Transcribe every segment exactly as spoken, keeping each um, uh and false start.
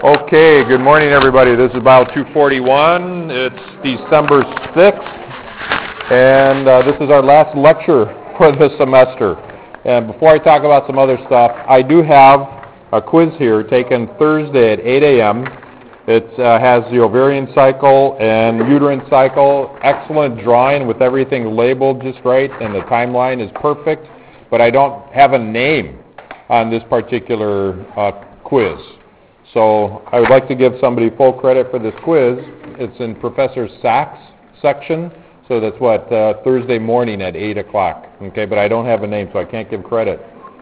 Okay, good morning everybody. This is about two forty-one. It's December sixth, and uh, this is our last lecture for the semester. And before I talk about some other stuff, I do have a quiz here taken Thursday at eight a.m. It uh, has the ovarian cycle and uterine cycle, excellent drawing with everything labeled just right, and the timeline is perfect, but I don't have a name on this particular uh, quiz. So I would like to give somebody full credit for this quiz. It's in Professor Sachs' section, so that's what, uh, Thursday morning at eight o'clock. Okay, but I don't have a name, so I can't give credit.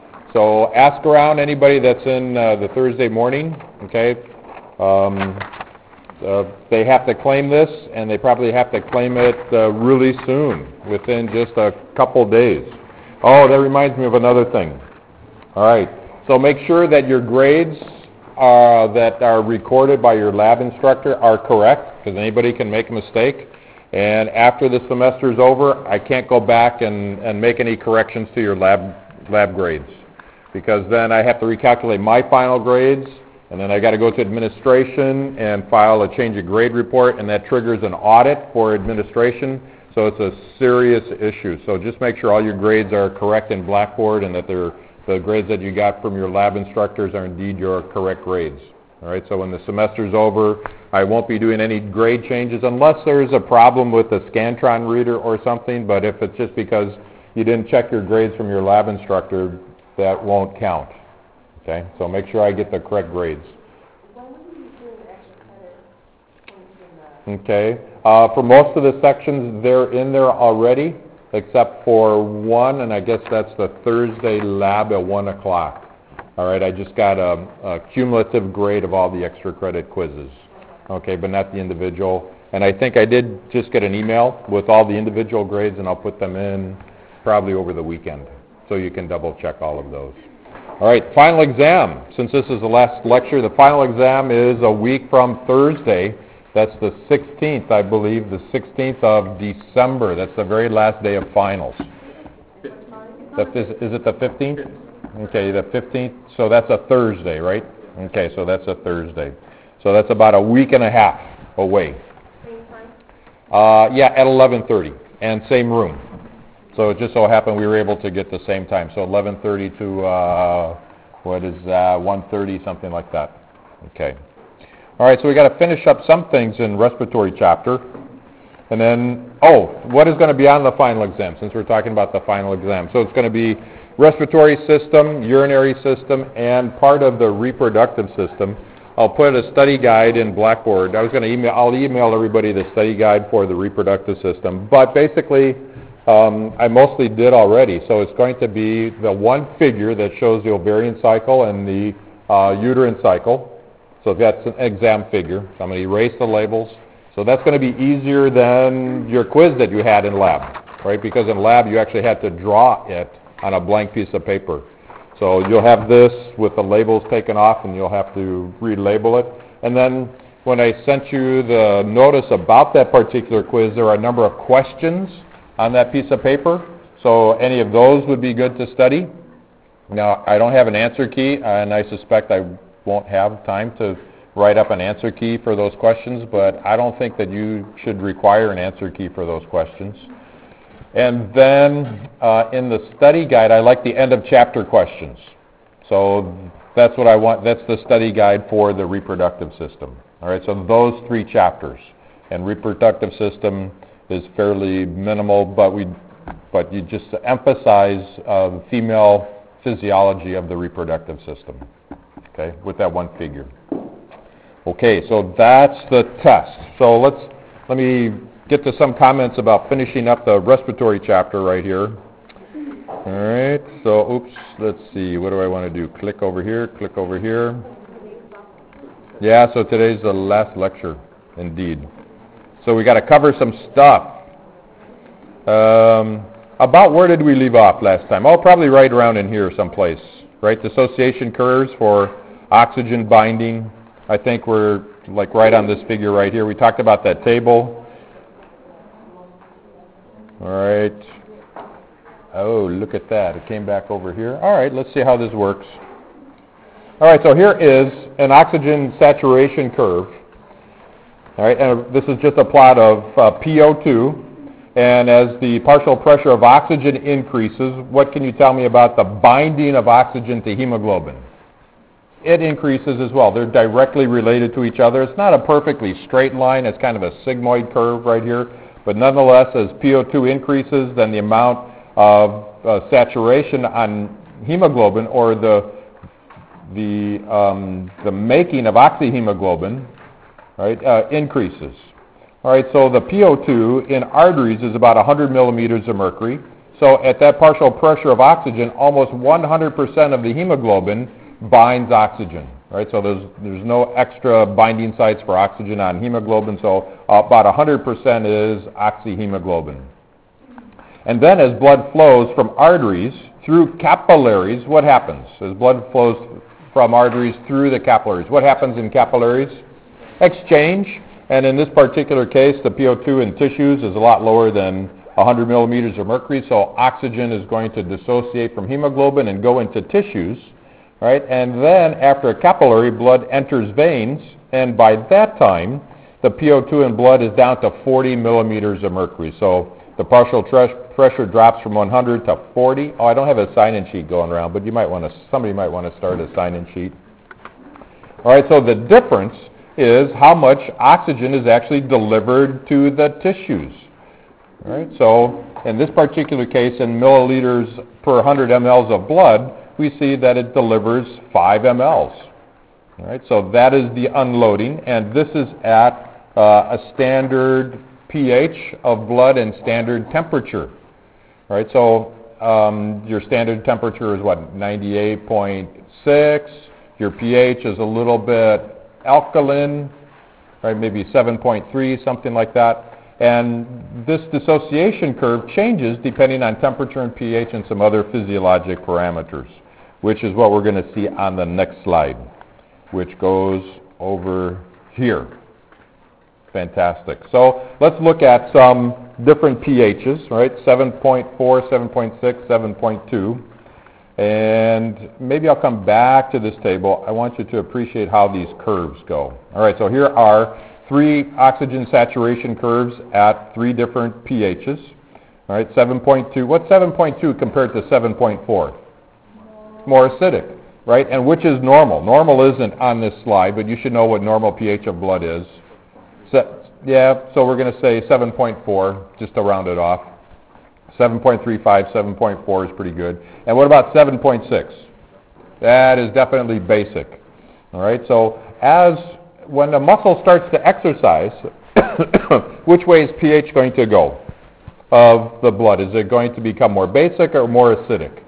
So ask around anybody that's in uh, the Thursday morning, okay? Um, uh, they have to claim this, and they probably have to claim it uh, really soon, within just a couple days. Oh, that reminds me of another thing. All right, so make sure that your grades Uh, that are recorded by your lab instructor are correct, because anybody can make a mistake. And after the semester is over, I can't go back and, and make any corrections to your lab lab grades, because then I have to recalculate my final grades, and then I got to go to administration and file a change of grade report, and that triggers an audit for administration. So it's a serious issue. So just make sure all your grades are correct in Blackboard, and that they're the grades that you got from your lab instructors are indeed your correct grades. All right, so when the semester's over, I won't be doing any grade changes unless there's a problem with the Scantron reader or something, but if it's just because you didn't check your grades from your lab instructor, that won't count. Okay, so make sure I get the correct grades. When will you do extra credit points in the... Okay, uh, for most of the sections, they're in there already, except for one, and I guess that's the Thursday lab at one o'clock. All right, I just got a, a cumulative grade of all the extra credit quizzes. Okay, but not the individual. And I think I did just get an email with all the individual grades, and I'll put them in probably over the weekend, so you can double check all of those. All right, final exam. Since this is the last lecture, the final exam is a week from Thursday. That's the sixteenth, I believe, the sixteenth of December. That's the very last day of finals. The, is, is it the fifteenth? Okay, the fifteenth. So that's a Thursday, right? Okay, so that's a Thursday. So that's about a week and a half away. Same time? Uh, yeah, at eleven thirty, and same room. So it just so happened we were able to get the same time. So eleven thirty to, uh, what is uh, one thirty, something like that. Okay. All right, so we got to finish up some things in respiratory chapter. And then, oh, what is going to be on the final exam, since we're talking about the final exam? So it's going to be respiratory system, urinary system, and part of the reproductive system. I'll put a study guide in Blackboard. I was going to email, I'll email everybody the study guide for the reproductive system. But basically, um, I mostly did already. So it's going to be the one figure that shows the ovarian cycle and the uh, uterine cycle. So that's an exam figure. So I'm going to erase the labels. So that's going to be easier than your quiz that you had in lab, right? Because in lab you actually had to draw it on a blank piece of paper. So you'll have this with the labels taken off, and you'll have to relabel it. And then when I sent you the notice about that particular quiz, there are a number of questions on that piece of paper. So any of those would be good to study. Now, I don't have an answer key, and I suspect I won't have time to write up an answer key for those questions, but I don't think that you should require an answer key for those questions. And then uh, in the study guide, I like the end of chapter questions. So that's what I want. That's the study guide for the reproductive system. All right, so those three chapters. And reproductive system is fairly minimal, but we, but you just emphasize uh, the female physiology of the reproductive system. Okay, with that one figure. Okay, so that's the test. So let's let me get to some comments about finishing up the respiratory chapter right here. All right, so oops, let's see, what do I want to do? Click over here, click over here. Yeah, so today's the last lecture, indeed. So we got to cover some stuff. Um, about where did we leave off last time? Oh, probably right around in here someplace, right? Dissociation curves for oxygen binding. I think we're like right on this figure right here. We talked about that table. All right. Oh, look at that. It came back over here. All right, let's see how this works. All right, so here is an oxygen saturation curve. All right, and this is just a plot of uh, P O two, and as the partial pressure of oxygen increases, what can you tell me about the binding of oxygen to hemoglobin? It increases as well. They're directly related to each other. It's not a perfectly straight line. It's kind of a sigmoid curve right here. But nonetheless, as P O two increases, then the amount of uh, saturation on hemoglobin, or the the um, the making of oxyhemoglobin, right, uh, increases. All right, so the P O two in arteries is about one hundred millimeters of mercury. So at that partial pressure of oxygen, almost one hundred percent of the hemoglobin binds oxygen. Right, so there's there's no extra binding sites for oxygen on hemoglobin. So uh, about one hundred percent is oxyhemoglobin. And then as blood flows from arteries through capillaries, what happens? As blood flows from arteries through the capillaries, what happens in capillaries? Exchange. And in this particular case, the P O two in tissues is a lot lower than one hundred millimeters of mercury, so oxygen is going to dissociate from hemoglobin and go into tissues, right? And then after a capillary, blood enters veins, and by that time, the P O two in blood is down to forty millimeters of mercury. So the partial tre- pressure drops from one hundred to forty. Oh, I don't have a sign-in sheet going around, but you might want to, somebody might want to start a sign-in sheet. All right, so the difference is how much oxygen is actually delivered to the tissues. All right, so in this particular case, in milliliters per one hundred milliliters of blood, we see that it delivers five milliliters. All right, so that is the unloading, and this is at uh, a standard pH of blood and standard temperature. All right, so um, your standard temperature is what, ninety-eight point six. Your pH is a little bit alkaline, right, maybe seven point three, something like that. And this dissociation curve changes depending on temperature and pH and some other physiologic parameters, which is what we're going to see on the next slide, which goes over here. Fantastic. So let's look at some different pHs, right? seven point four, seven point six, seven point two. And maybe I'll come back to this table. I want you to appreciate how these curves go. All right, so here are three oxygen saturation curves at three different pHs. All right, seven point two. What's seven point two compared to seven point four? More acidic, right? And which is normal? Normal isn't on this slide, but you should know what normal pH of blood is. So, yeah, so we're going to say seven point four, just to round it off. seven point three five, seven point four is pretty good. And what about seven point six? That is definitely basic. All right, so as when the muscle starts to exercise, which way is pH going to go of the blood? Is it going to become more basic or more acidic?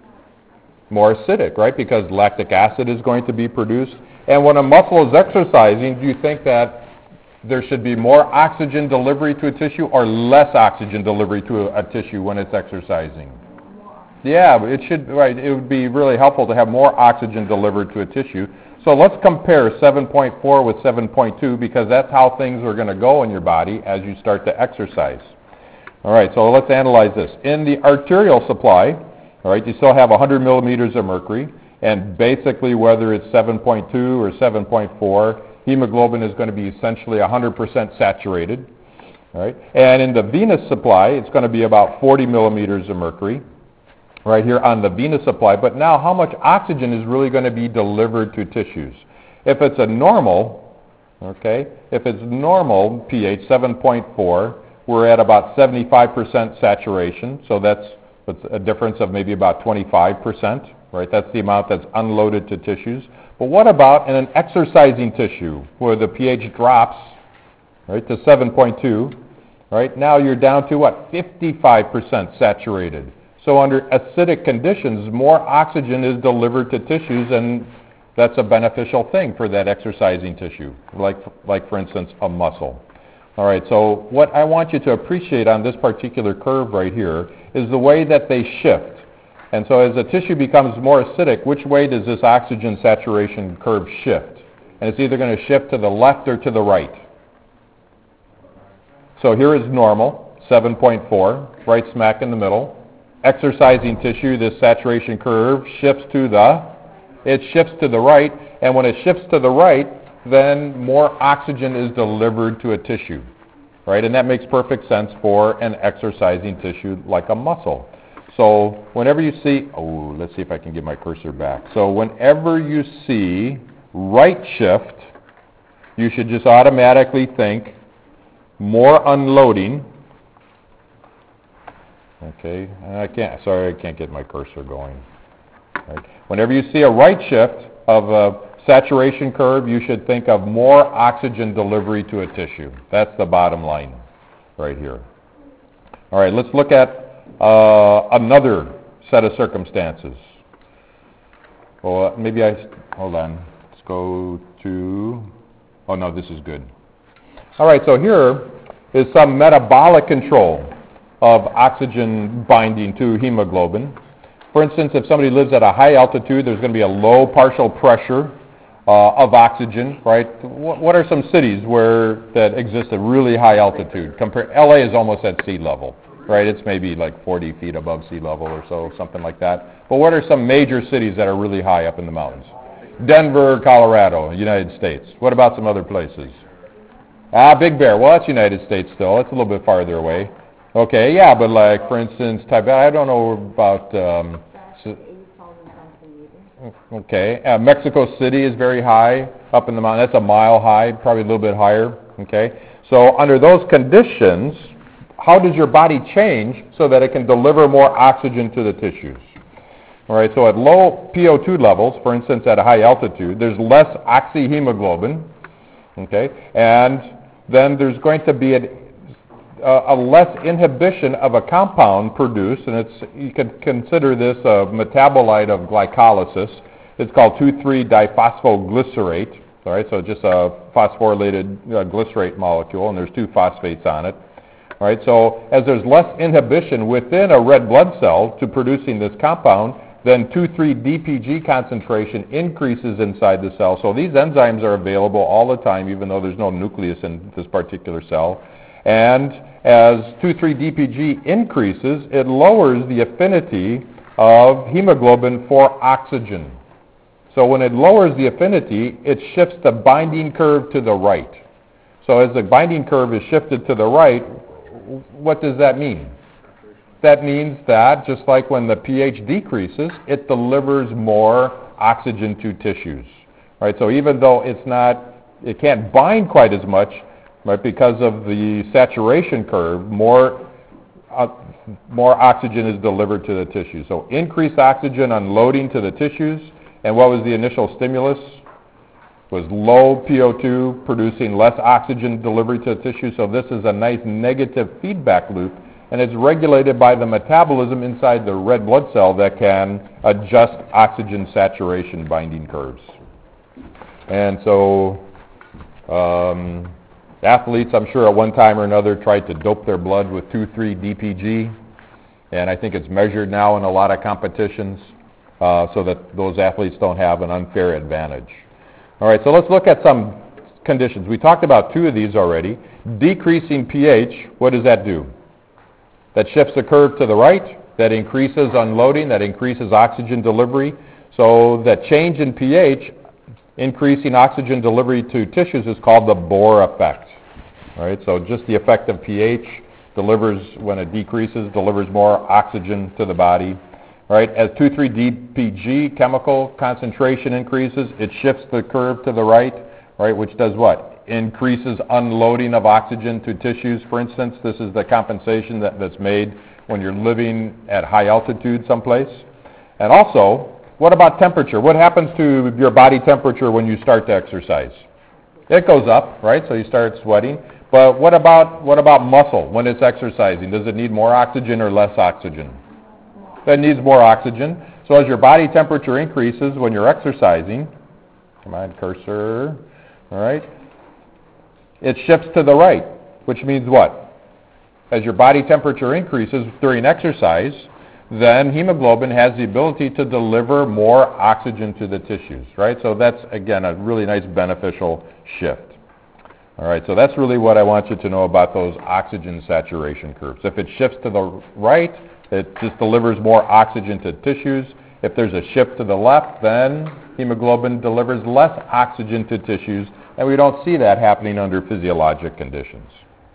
More acidic, right? Because lactic acid is going to be produced. And when a muscle is exercising, do you think that there should be more oxygen delivery to a tissue or less oxygen delivery to a, a tissue when it's exercising? Yeah, it should, right, it would be really helpful to have more oxygen delivered to a tissue. So let's compare seven point four with seven point two, because that's how things are going to go in your body as you start to exercise. All right, so let's analyze this. In the arterial supply, all right, you still have one hundred millimeters of mercury, and basically whether it's seven point two or seven point four, hemoglobin is going to be essentially one hundred percent saturated. All right, and in the venous supply, it's going to be about forty millimeters of mercury, right here on the venous supply. But now, how much oxygen is really going to be delivered to tissues? If it's a normal, okay, if it's normal pH seven point four, we're at about seventy-five percent saturation, so that's, that's a difference of maybe about twenty-five percent, right? That's the amount that's unloaded to tissues. But what about in an exercising tissue where the pH drops, right, to seven point two, right? Now you're down to what, fifty-five percent saturated. So under acidic conditions, more oxygen is delivered to tissues, and that's a beneficial thing for that exercising tissue, like, like for instance, a muscle. All right, so what I want you to appreciate on this particular curve right here is the way that they shift. And so as the tissue becomes more acidic, which way does this oxygen saturation curve shift? And it's either going to shift to the left or to the right. So here is normal, seven point four, right smack in the middle. Exercising tissue, this saturation curve shifts to the it shifts to the right, and when it shifts to the right, then more oxygen is delivered to a tissue, right? And that makes perfect sense for an exercising tissue like a muscle. So whenever you see, oh, let's see if I can get my cursor back. So whenever you see right shift, you should just automatically think more unloading. Okay, I can't, sorry, I can't get my cursor going. Right. Whenever you see a right shift of a saturation curve, you should think of more oxygen delivery to a tissue. That's the bottom line right here. All right, let's look at uh, another set of circumstances. Well, maybe I, hold on, let's go to, oh no, this is good. All right, so here is some metabolic control of oxygen binding to hemoglobin. For instance, if somebody lives at a high altitude, there's going to be a low partial pressure uh, of oxygen, right? What, what are some cities where that exist at really high altitude? Compare, L A is almost at sea level, right? It's maybe like forty feet above sea level or so, something like that. But what are some major cities that are really high up in the mountains? Denver, Colorado, United States. What about some other places? Ah, Big Bear. Well, that's United States still. It's a little bit farther away. Okay, yeah, but like, for instance, Tibet, I don't know about, um, so, okay, uh, Mexico City is very high up in the mountain. That's a mile high, probably a little bit higher, okay? So under those conditions, how does your body change so that it can deliver more oxygen to the tissues? All right, so at low P O two levels, for instance, at a high altitude, there's less oxyhemoglobin, okay? And then there's going to be an Uh, a less inhibition of a compound produced, and it's, you can consider this a metabolite of glycolysis. It's called two three diphosphoglycerate, all right, so just a phosphorylated uh, glycerate molecule, and there's two phosphates on it. All right, so as there's less inhibition within a red blood cell to producing this compound, then two three D P G concentration increases inside the cell. So these enzymes are available all the time, even though there's no nucleus in this particular cell. And as two three D P G increases, it lowers the affinity of hemoglobin for oxygen. So when it lowers the affinity, it shifts the binding curve to the right. So as the binding curve is shifted to the right, what does that mean? That means that just like when the pH decreases, it delivers more oxygen to tissues. Right? So even though it's not, it can't bind quite as much, right, because of the saturation curve, more uh, more oxygen is delivered to the tissue. So increased oxygen unloading to the tissues, and what was the initial stimulus? Was low P O two producing less oxygen delivery to the tissue. So this is a nice negative feedback loop, and it's regulated by the metabolism inside the red blood cell that can adjust oxygen saturation binding curves. And so um, athletes, I'm sure at one time or another, tried to dope their blood with two three D P G, and I think it's measured now in a lot of competitions uh, so that those athletes don't have an unfair advantage. All right, so let's look at some conditions. We talked about two of these already. Decreasing pH, what does that do? That shifts the curve to the right, that increases unloading, that increases oxygen delivery. So that change in pH, increasing oxygen delivery to tissues, is called the Bohr effect. All right, so just the effect of pH delivers, when it decreases, delivers more oxygen to the body. All right, as two three D P G chemical concentration increases, it shifts the curve to the right, right, which does what? Increases unloading of oxygen to tissues. For instance, this is the compensation that, that's made when you're living at high altitude someplace. And also, what about temperature? What happens to your body temperature when you start to exercise? It goes up, right? So you start sweating. But what about what about muscle when it's exercising? Does it need more oxygen or less oxygen? It needs more oxygen. So as your body temperature increases when you're exercising, come on, cursor, all right, it shifts to the right, which means what? As your body temperature increases during exercise, then hemoglobin has the ability to deliver more oxygen to the tissues, right? So that's, again, a really nice beneficial shift. All right, so that's really what I want you to know about those oxygen saturation curves. If it shifts to the right, it just delivers more oxygen to tissues. If there's a shift to the left, then hemoglobin delivers less oxygen to tissues, and we don't see that happening under physiologic conditions.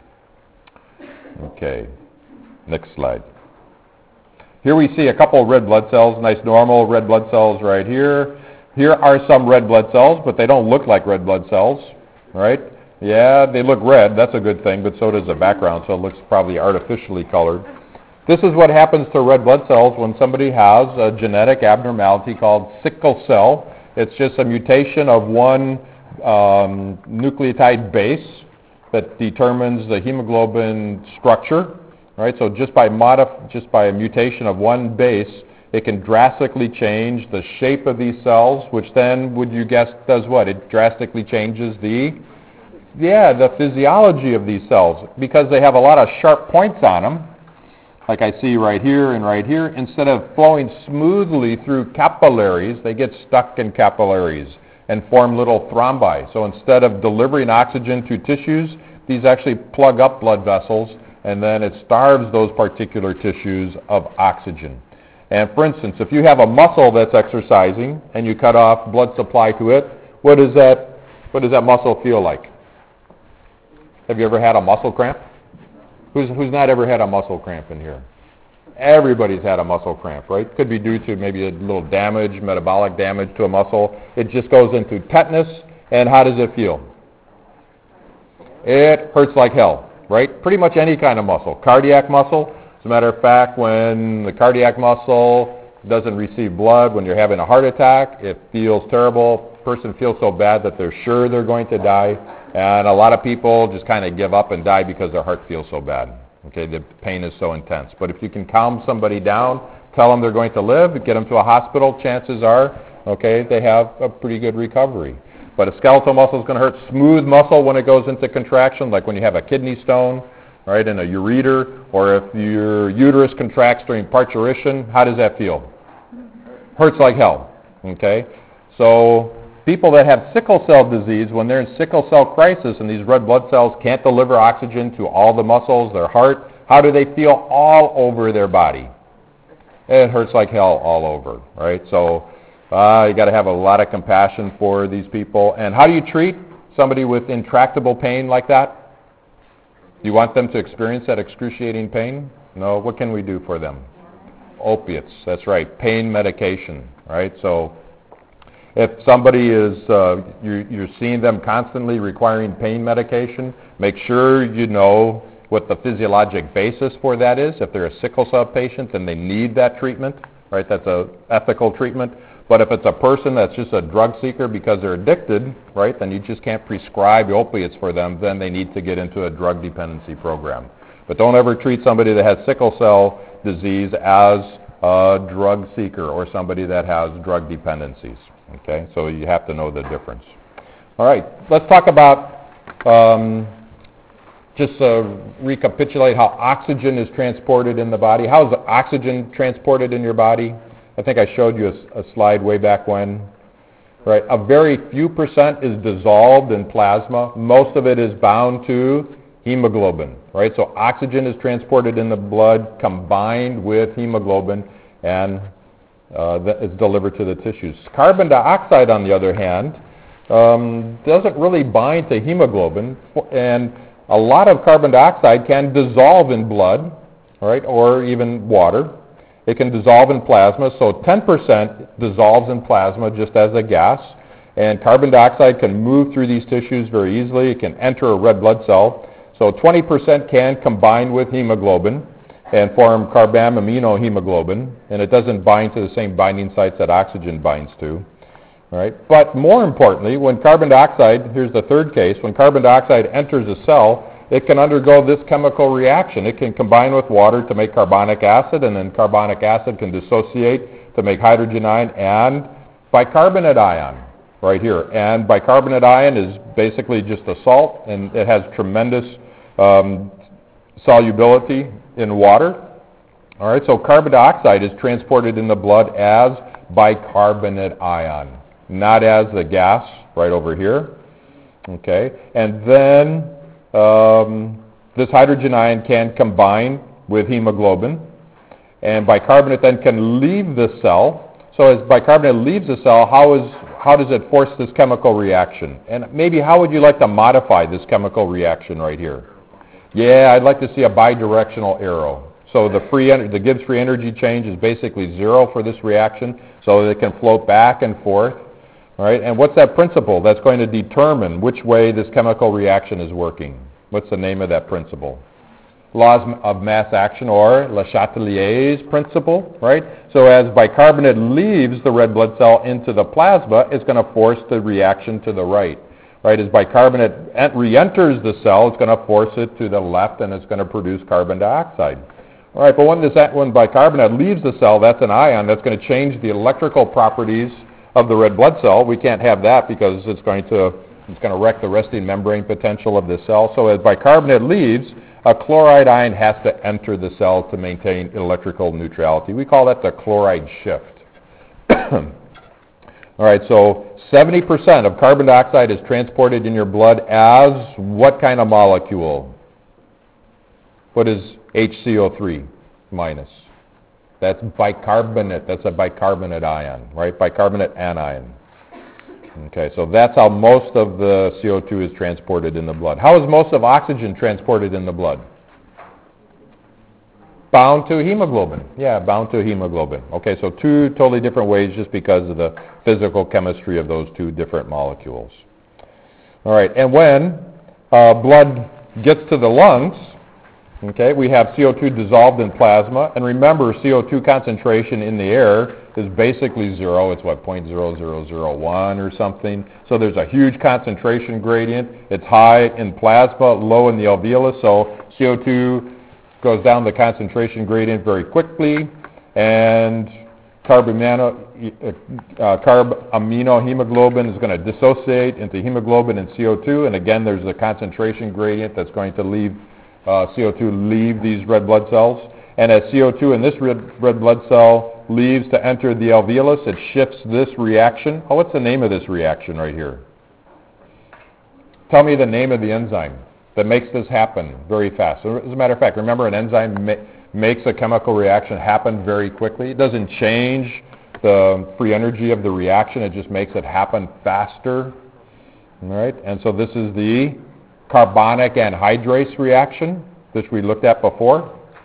Okay, next slide. Here we see a couple of red blood cells, nice normal red blood cells right here. Here are some red blood cells, but they don't look like red blood cells, right? Yeah, they look red, that's a good thing, but so does the background, so it looks probably artificially colored. This is what happens to red blood cells when somebody has a genetic abnormality called sickle cell. It's just a mutation of one um, nucleotide base that determines the hemoglobin structure, right? So just by modif- just by a mutation of one base, it can drastically change the shape of these cells, which then, would you guess, does what? It drastically changes the, yeah, the physiology of these cells, because they have a lot of sharp points on them, like I see right here and right here. Instead of flowing smoothly through capillaries, they get stuck in capillaries and form little thrombi. So instead of delivering oxygen to tissues, these actually plug up blood vessels, and then it starves those particular tissues of oxygen. And for instance, if you have a muscle that's exercising and you cut off blood supply to it, what does that, what does that muscle feel like? Have you ever had a muscle cramp? Who's, who's not ever had a muscle cramp in here? Everybody's had a muscle cramp, right? Could be due to maybe a little damage, metabolic damage to a muscle. It just goes into tetanus, and how does it feel? It hurts like hell, right? Pretty much any kind of muscle. Cardiac muscle, as a matter of fact, when the cardiac muscle doesn't receive blood, when you're having a heart attack, it feels terrible. Person feels so bad that they're sure they're going to die, and a lot of people just kind of give up and die because their heart feels so bad. Okay, the pain is so intense. But if you can calm somebody down, tell them they're going to live, get them to a hospital, chances are, okay, they have a pretty good recovery. But a skeletal muscle is going to hurt. Smooth muscle when it goes into contraction, like when you have a kidney stone, right, and a ureter, or if your uterus contracts during parturition, how does that feel? Hurts like hell, okay? So people that have sickle cell disease, when they're in sickle cell crisis and these red blood cells can't deliver oxygen to all the muscles, their heart, how do they feel all over their body? It hurts like hell all over, right? So uh, you got to have a lot of compassion for these people. And how do you treat somebody with intractable pain like that? Do you want them to experience that excruciating pain? No. What can we do for them? Opiates, that's right. Pain medication, right? So if somebody is, uh, you're, you're seeing them constantly requiring pain medication, make sure you know what the physiologic basis for that is. If they're a sickle cell patient and they need that treatment, right, that's a ethical treatment. But if it's a person that's just a drug seeker because they're addicted, right, then you just can't prescribe opiates for them, then they need to get into a drug dependency program. But don't ever treat somebody that has sickle cell disease as a drug seeker or somebody that has drug dependencies. Okay, so you have to know the difference. All right, let's talk about, um, just uh, recapitulate how oxygen is transported in the body. How is oxygen transported in your body? I think I showed you a, a slide way back when. Right, a very few percent is dissolved in plasma. Most of it is bound to hemoglobin. Right, so oxygen is transported in the blood combined with hemoglobin, and Uh, that is delivered to the tissues. Carbon dioxide, on the other hand, um, doesn't really bind to hemoglobin, and a lot of carbon dioxide can dissolve in blood, right, or even water. It can dissolve in plasma, so ten percent dissolves in plasma just as a gas, and carbon dioxide can move through these tissues very easily. It can enter a red blood cell, so twenty percent can combine with hemoglobin and form carbaminohemoglobin, and it doesn't bind to the same binding sites that oxygen binds to. All right? But more importantly, when carbon dioxide, here's the third case, when carbon dioxide enters a cell, it can undergo this chemical reaction. It can combine with water to make carbonic acid, and then carbonic acid can dissociate to make hydrogen ion and bicarbonate ion right here. And bicarbonate ion is basically just a salt, and it has tremendous um, solubility in water. All right, so carbon dioxide is transported in the blood as bicarbonate ion, not as the gas right over here. Okay, and then um, this hydrogen ion can combine with hemoglobin, and bicarbonate then can leave the cell. So as bicarbonate leaves the cell, how is how does it force this chemical reaction? And maybe how would you like to modify this chemical reaction right here? Yeah, I'd like to see a bidirectional arrow. So the free en- the Gibbs free energy change is basically zero for this reaction, so that it can float back and forth. All right, and what's that principle that's going to determine which way this chemical reaction is working? What's the name of that principle? Laws of mass action, or Le Chatelier's principle, right? So as bicarbonate leaves the red blood cell into the plasma, it's going to force the reaction to the right. Right? As bicarbonate ent- re-enters the cell, it's going to force it to the left, and it's going to produce carbon dioxide. All right, but when, this, when bicarbonate leaves the cell, that's an ion that's going to change the electrical properties of the red blood cell. We can't have that because it's going to it's going to wreck the resting membrane potential of the cell. So as bicarbonate leaves, a chloride ion has to enter the cell to maintain electrical neutrality. We call that the chloride shift. All right, so seventy percent of carbon dioxide is transported in your blood as what kind of molecule? What is H C O three minus? That's bicarbonate. That's a bicarbonate ion, right? Bicarbonate anion. Okay, so that's how most of the C O two is transported in the blood. How is most of oxygen transported in the blood? Bound to hemoglobin. Yeah, bound to hemoglobin. Okay, so two totally different ways just because of the physical chemistry of those two different molecules. All right, and when uh, blood gets to the lungs, okay, we have C O two dissolved in plasma, and remember, C O two concentration in the air is basically zero. It's what, zero point zero zero zero one or something. So there's a huge concentration gradient. It's high in plasma, low in the alveolus, so C O two goes down the concentration gradient very quickly, and carbamino, uh, carbaminohemoglobin is going to dissociate into hemoglobin and C O two, and again, there's a concentration gradient that's going to leave Uh, C O two leave these red blood cells, and as C O two in this red, red blood cell leaves to enter the alveolus, it shifts this reaction. Oh, what's the name of this reaction right here? Tell me the name of the enzyme that makes this happen very fast. So, as a matter of fact, remember, an enzyme ma- makes a chemical reaction happen very quickly. It doesn't change the free energy of the reaction, it just makes it happen faster. All right, and so this is the carbonic anhydrase reaction, which we looked at before.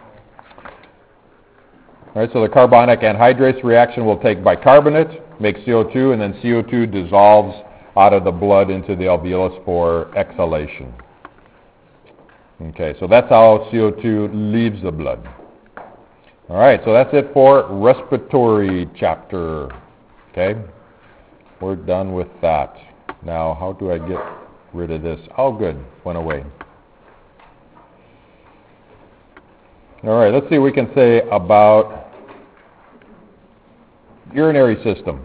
All right, so the carbonic anhydrase reaction will take bicarbonate, make C O two, and then C O two dissolves out of the blood into the alveolus for exhalation. Okay, so that's how C O two leaves the blood. All right, so that's it for respiratory chapter. Okay, we're done with that. Now, how do I get rid of this? Oh, good, went away. All right, let's see what we can say about urinary system.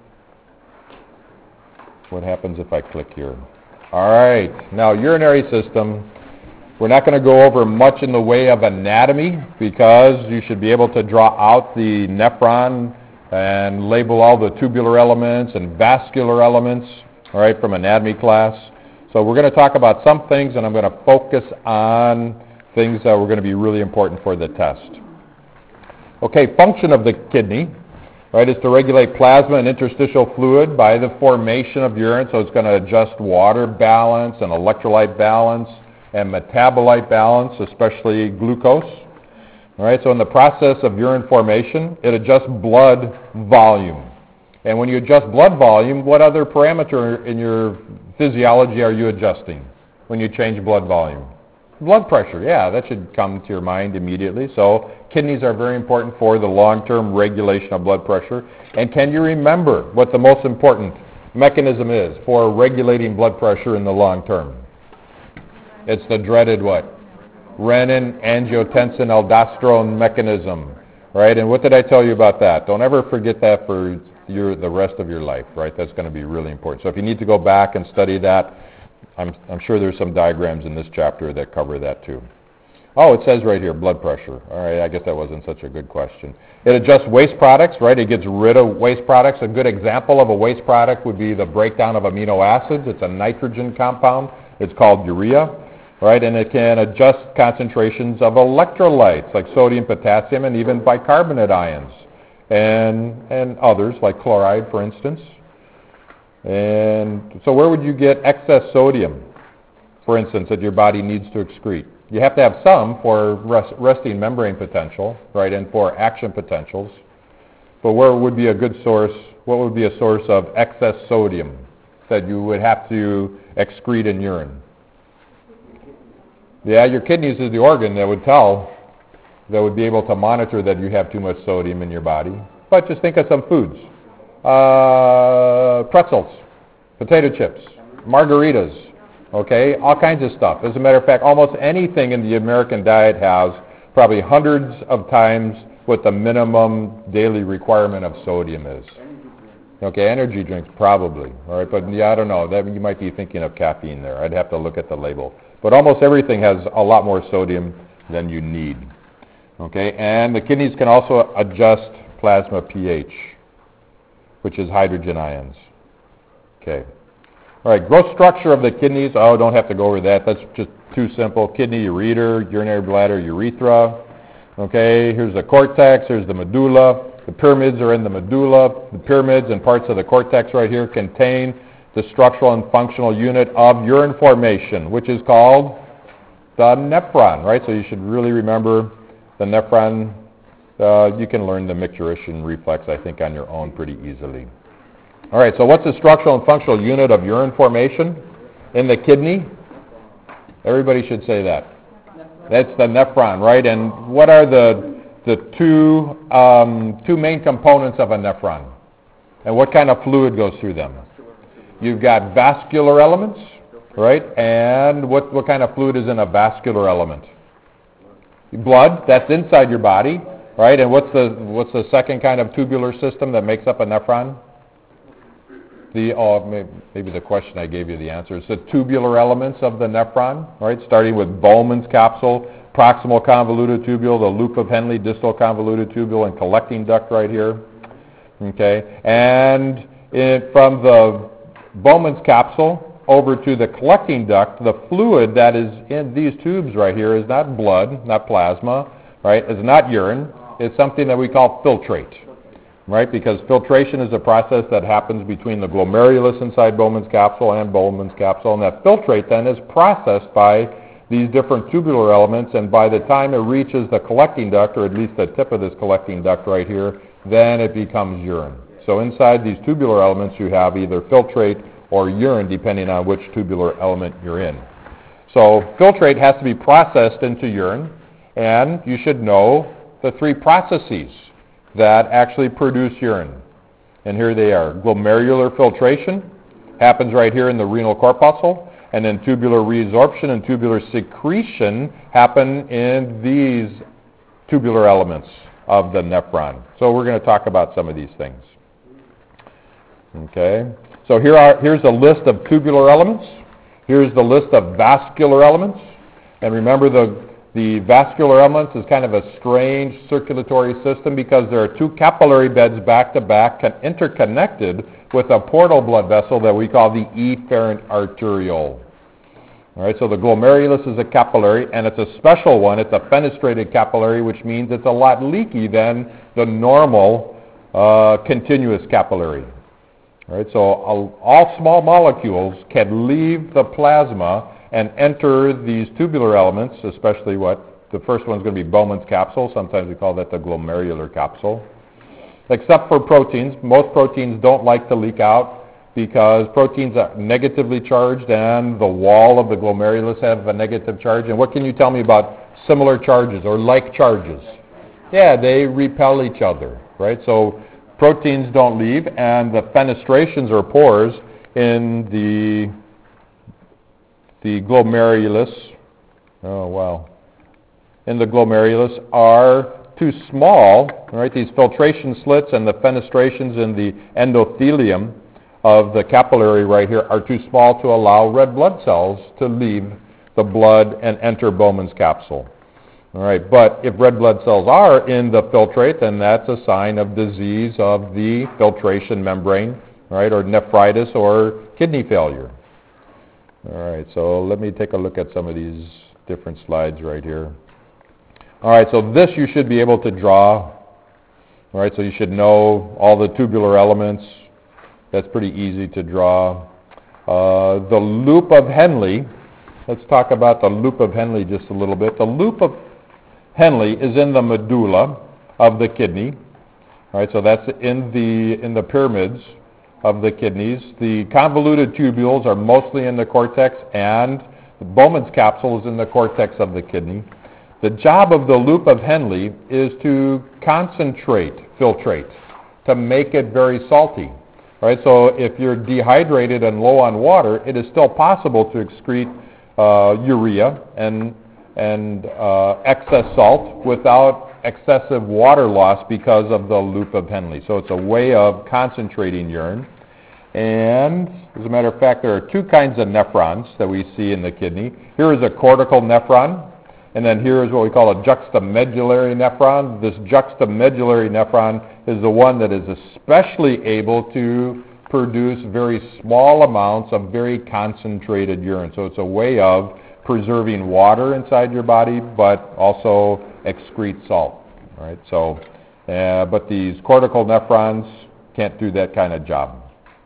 What happens if I click here? All right, now urinary system, we're not going to go over much in the way of anatomy because you should be able to draw out the nephron and label all the tubular elements and vascular elements, all right, from anatomy class. So we're going to talk about some things, and I'm going to focus on things that were going to be really important for the test. Okay, function of the kidney, right, is to regulate plasma and interstitial fluid by the formation of urine. So it's going to adjust water balance and electrolyte balance and metabolite balance, especially glucose. All right, so in the process of urine formation, it adjusts blood volume. And when you adjust blood volume, what other parameter in your physiology are you adjusting when you change blood volume? Blood pressure, yeah, that should come to your mind immediately. So kidneys are very important for the long-term regulation of blood pressure. And can you remember what the most important mechanism is for regulating blood pressure in the long term? It's the dreaded what? Renin-angiotensin-aldosterone mechanism, right? And what did I tell you about that? Don't ever forget that for your, the rest of your life, right? That's going to be really important. So if you need to go back and study that, I'm, I'm sure there's some diagrams in this chapter that cover that too. Oh, it says right here, blood pressure. All right, I guess that wasn't such a good question. It adjusts waste products, right? It gets rid of waste products. A good example of a waste product would be the breakdown of amino acids. It's a nitrogen compound. It's called urea, right? And it can adjust concentrations of electrolytes like sodium, potassium, and even bicarbonate ions. and and others like chloride, for instance. And so where would you get excess sodium, for instance, that your body needs to excrete? You have to have some for rest, resting membrane potential, right, and for action potentials. But where would be a good source, what would be a source of excess sodium that you would have to excrete in urine? Yeah, your kidneys is the organ that would tell, that would be able to monitor that you have too much sodium in your body. But just think of some foods. Uh, pretzels, potato chips, margaritas, okay, all kinds of stuff. As a matter of fact, almost anything in the American diet has probably hundreds of times what the minimum daily requirement of sodium is. Okay, energy drinks probably, all right, but yeah, I don't know. That you might be thinking of caffeine there. I'd have to look at the label. But almost everything has a lot more sodium than you need. Okay, and the kidneys can also adjust plasma pH, which is hydrogen ions. Okay. All right, gross structure of the kidneys. Oh, don't have to go over that. That's just too simple. Kidney, ureter, urinary bladder, urethra. Okay, here's the cortex, here's the medulla. The pyramids are in the medulla. The pyramids and parts of the cortex right here contain the structural and functional unit of urine formation, which is called the nephron, right? So you should really remember the nephron. Uh, you can learn the micturition reflex, I think, on your own pretty easily. All right, so what's the structural and functional unit of urine formation in the kidney? Everybody should say that. That's the nephron, right? And what are the the two um, two main components of a nephron? And what kind of fluid goes through them? You've got vascular elements, right? And what, what kind of fluid is in a vascular element? Blood, that's inside your body, right? And what's the what's the second kind of tubular system that makes up a nephron? The oh, maybe, maybe the question I gave you the answer. It's the tubular elements of the nephron, right? Starting with Bowman's capsule, proximal convoluted tubule, the loop of Henle, distal convoluted tubule, and collecting duct right here. Okay, and it, from the Bowman's capsule over to the collecting duct, the fluid that is in these tubes right here is not blood, not plasma, right? It's not urine. It's something that we call filtrate, right? Because filtration is a process that happens between the glomerulus inside Bowman's capsule and Bowman's capsule, and that filtrate then is processed by these different tubular elements, and by the time it reaches the collecting duct, or at least the tip of this collecting duct right here, then it becomes urine. So inside these tubular elements you have either filtrate or urine, depending on which tubular element you're in. So filtrate has to be processed into urine, and you should know the three processes that actually produce urine. And here they are. Glomerular filtration happens right here in the renal corpuscle, and then tubular resorption and tubular secretion happen in these tubular elements of the nephron. So we're going to talk about some of these things. Okay, so here are here's a list of tubular elements. Here's the list of vascular elements. And remember, the the vascular elements is kind of a strange circulatory system because there are two capillary beds back to back, interconnected with a portal blood vessel that we call the efferent arteriole. All right, so the glomerulus is a capillary, and it's a special one. It's a fenestrated capillary, which means it's a lot leaky than the normal uh, continuous capillary. All right, so all, all small molecules can leave the plasma and enter these tubular elements, especially what? The first one's going to be Bowman's capsule. Sometimes we call that the glomerular capsule. Except for proteins. Most proteins don't like to leak out because proteins are negatively charged and the wall of the glomerulus have a negative charge. And what can you tell me about similar charges or like charges? Yeah, they repel each other, right? So proteins don't leave, and the fenestrations or pores in the the glomerulus, oh wow, in the glomerulus are too small, right? These filtration slits and the fenestrations in the endothelium of the capillary right here are too small to allow red blood cells to leave the blood and enter Bowman's capsule. All right, but if red blood cells are in the filtrate, then that's a sign of disease of the filtration membrane, right, or nephritis or kidney failure. All right, so let me take a look at some of these different slides right here. All right, so this you should be able to draw All right, so you should know all the tubular elements. That's pretty easy to draw. Uh, the loop of Henle, let's talk about the loop of Henle just a little bit. The loop of Henle is in the medulla of the kidney. All right, so that's in the in the pyramids of the kidneys. The convoluted tubules are mostly in the cortex, and the Bowman's capsule is in the cortex of the kidney. The job of the loop of Henle is to concentrate filtrate, to make it very salty. All right, so if you're dehydrated and low on water, it is still possible to excrete uh, urea and and uh, excess salt without excessive water loss because of the loop of Henle. So it's a way of concentrating urine. And as a matter of fact, there are two kinds of nephrons that we see in the kidney. Here is a cortical nephron, and then here is what we call a juxtamedullary nephron. This juxtamedullary nephron is the one that is especially able to produce very small amounts of very concentrated urine. So it's a way of preserving water inside your body, but also excrete salt. All right. So, uh, but these cortical nephrons can't do that kind of job.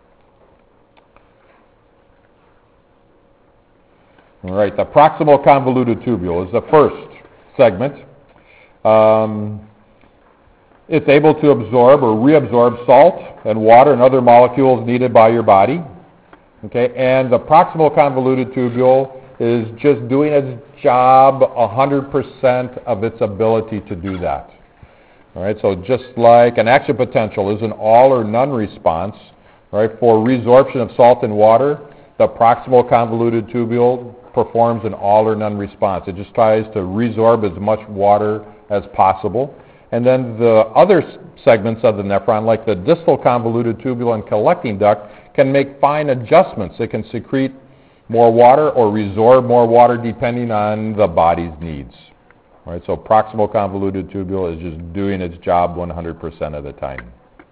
All right. The proximal convoluted tubule is the first segment. Um, it's able to absorb or reabsorb salt and water and other molecules needed by your body. Okay. And the proximal convoluted tubule is just doing its job one hundred percent of its ability to do that. All right, so just like an action potential is an all or none response, all right, for resorption of salt and water, the proximal convoluted tubule performs an all or none response. It just tries to resorb as much water as possible. And then the other s- segments of the nephron, like the distal convoluted tubule and collecting duct, can make fine adjustments. It can secrete more water or resorb more water depending on the body's needs. All right, so proximal convoluted tubule is just doing its job one hundred percent of the time.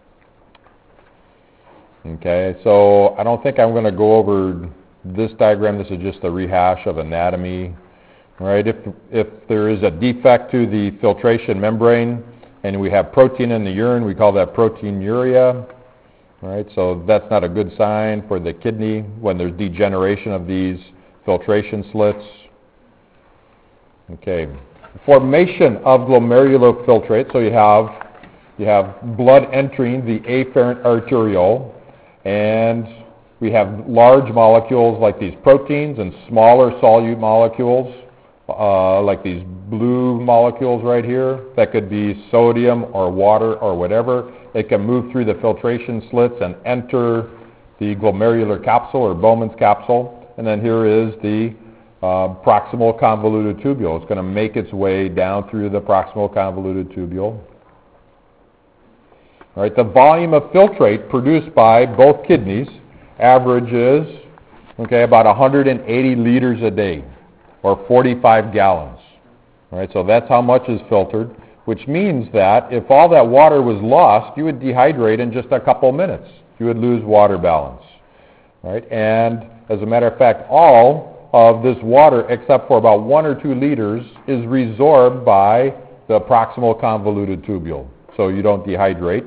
Okay, so I don't think I'm going to go over this diagram. This is just a rehash of anatomy. All right, if, if there is a defect to the filtration membrane and we have protein in the urine, we call that proteinuria. All right, so that's not a good sign for the kidney when there's degeneration of these filtration slits. Okay, formation of glomerular filtrate. So you have you have blood entering the afferent arteriole, and we have large molecules like these proteins and smaller solute molecules uh, like these blue molecules right here. That could be sodium or water or whatever. It can move through the filtration slits and enter the glomerular capsule or Bowman's capsule. And then here is the uh, proximal convoluted tubule. It's going to make its way down through the proximal convoluted tubule. All right, the volume of filtrate produced by both kidneys averages, okay, about one hundred eighty liters a day, or forty-five gallons. All right, so that's how much is filtered, which means that if all that water was lost, you would dehydrate in just a couple minutes. You would lose water balance. All right, and as a matter of fact, all of this water, except for about one or two liters, is resorbed by the proximal convoluted tubule, so you don't dehydrate.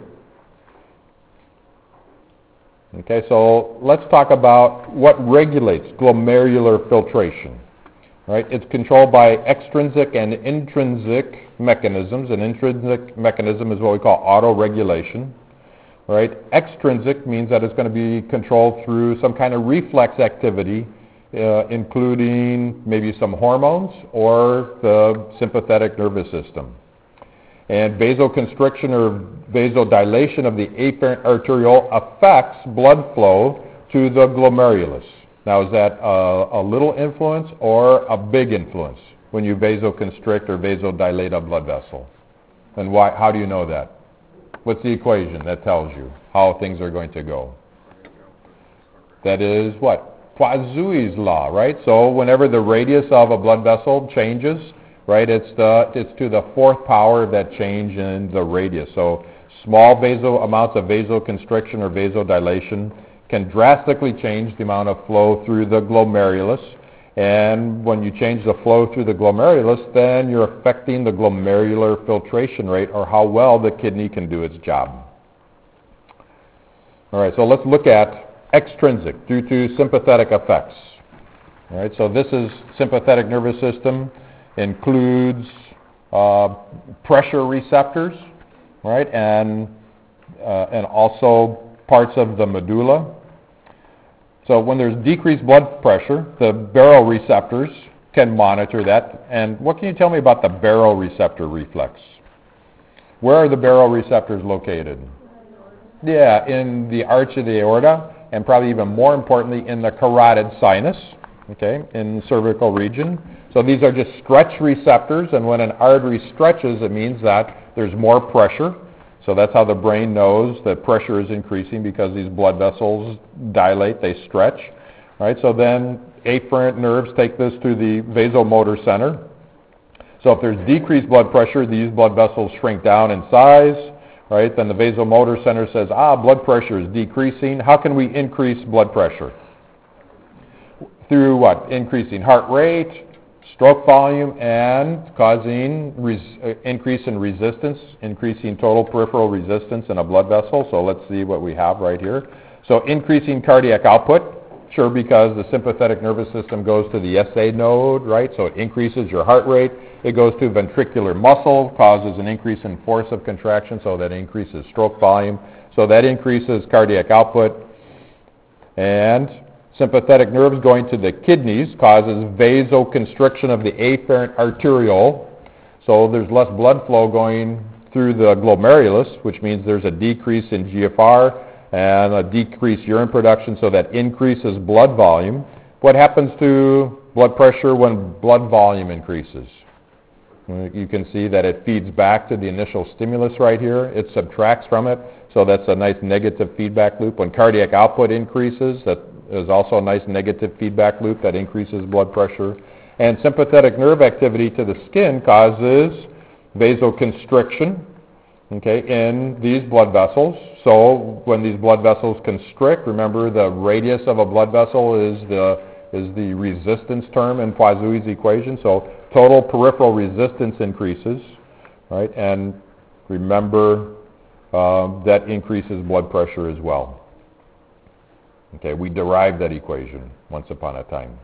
Okay, so let's talk about what regulates glomerular filtration. Right? It's controlled by extrinsic and intrinsic mechanisms. An intrinsic mechanism is what we call autoregulation. Right? Extrinsic means that it's going to be controlled through some kind of reflex activity, uh, including maybe some hormones or the sympathetic nervous system. And vasoconstriction or vasodilation of the afferent arteriole affects blood flow to the glomerulus. Now, is that a, a little influence or a big influence when you vasoconstrict or vasodilate a blood vessel? And why? How do you know that? What's the equation that tells you how things are going to go? That is what? Poiseuille's law, right? So whenever the radius of a blood vessel changes, right, it's the it's to the fourth power of that change in the radius. So small vaso amounts of vasoconstriction or vasodilation can drastically change the amount of flow through the glomerulus, And when you change the flow through the glomerulus, then you're affecting the glomerular filtration rate, or how well the kidney can do its job. All right, so let's look at extrinsic, due to sympathetic effects. All right, so this is sympathetic nervous system, includes uh, pressure receptors, right, and uh, and also parts of the medulla. So when there's decreased blood pressure, the baroreceptors can monitor that. And what can you tell me about the baroreceptor reflex? Where are the baroreceptors located? Yeah, in the arch of the aorta, and probably even more importantly in the carotid sinus, okay, in the cervical region. So these are just stretch receptors, and when an artery stretches, it means that there's more pressure. So that's how the brain knows that pressure is increasing, because these blood vessels dilate, they stretch. Right? So then afferent nerves take this to the vasomotor center. So if there's decreased blood pressure, these blood vessels shrink down in size. Right? Then the vasomotor center says, ah, blood pressure is decreasing. How can we increase blood pressure? Through what? Increasing heart rate, stroke volume, and causing res- uh, increase in resistance, increasing total peripheral resistance in a blood vessel. So let's see what we have right here. So increasing cardiac output, sure, because the sympathetic nervous system goes to the S A node, right? So it increases your heart rate. It goes to ventricular muscle, causes an increase in force of contraction, so that increases stroke volume. So that increases cardiac output. And sympathetic nerves going to the kidneys causes vasoconstriction of the afferent arteriole. So there's less blood flow going through the glomerulus, which means there's a decrease in G F R and a decreased urine production, so that increases blood volume. What happens to blood pressure when blood volume increases? You can see that it feeds back to the initial stimulus right here. It subtracts from it, so that's a nice negative feedback loop. When cardiac output increases, that is also a nice negative feedback loop that increases blood pressure. And sympathetic nerve activity to the skin causes vasoconstriction, okay, in these blood vessels. So when these blood vessels constrict, remember the radius of a blood vessel is the is the resistance term in Poiseuille's equation. So total peripheral resistance increases, right? And remember um, that increases blood pressure as well. Okay, we derived that equation once upon a time.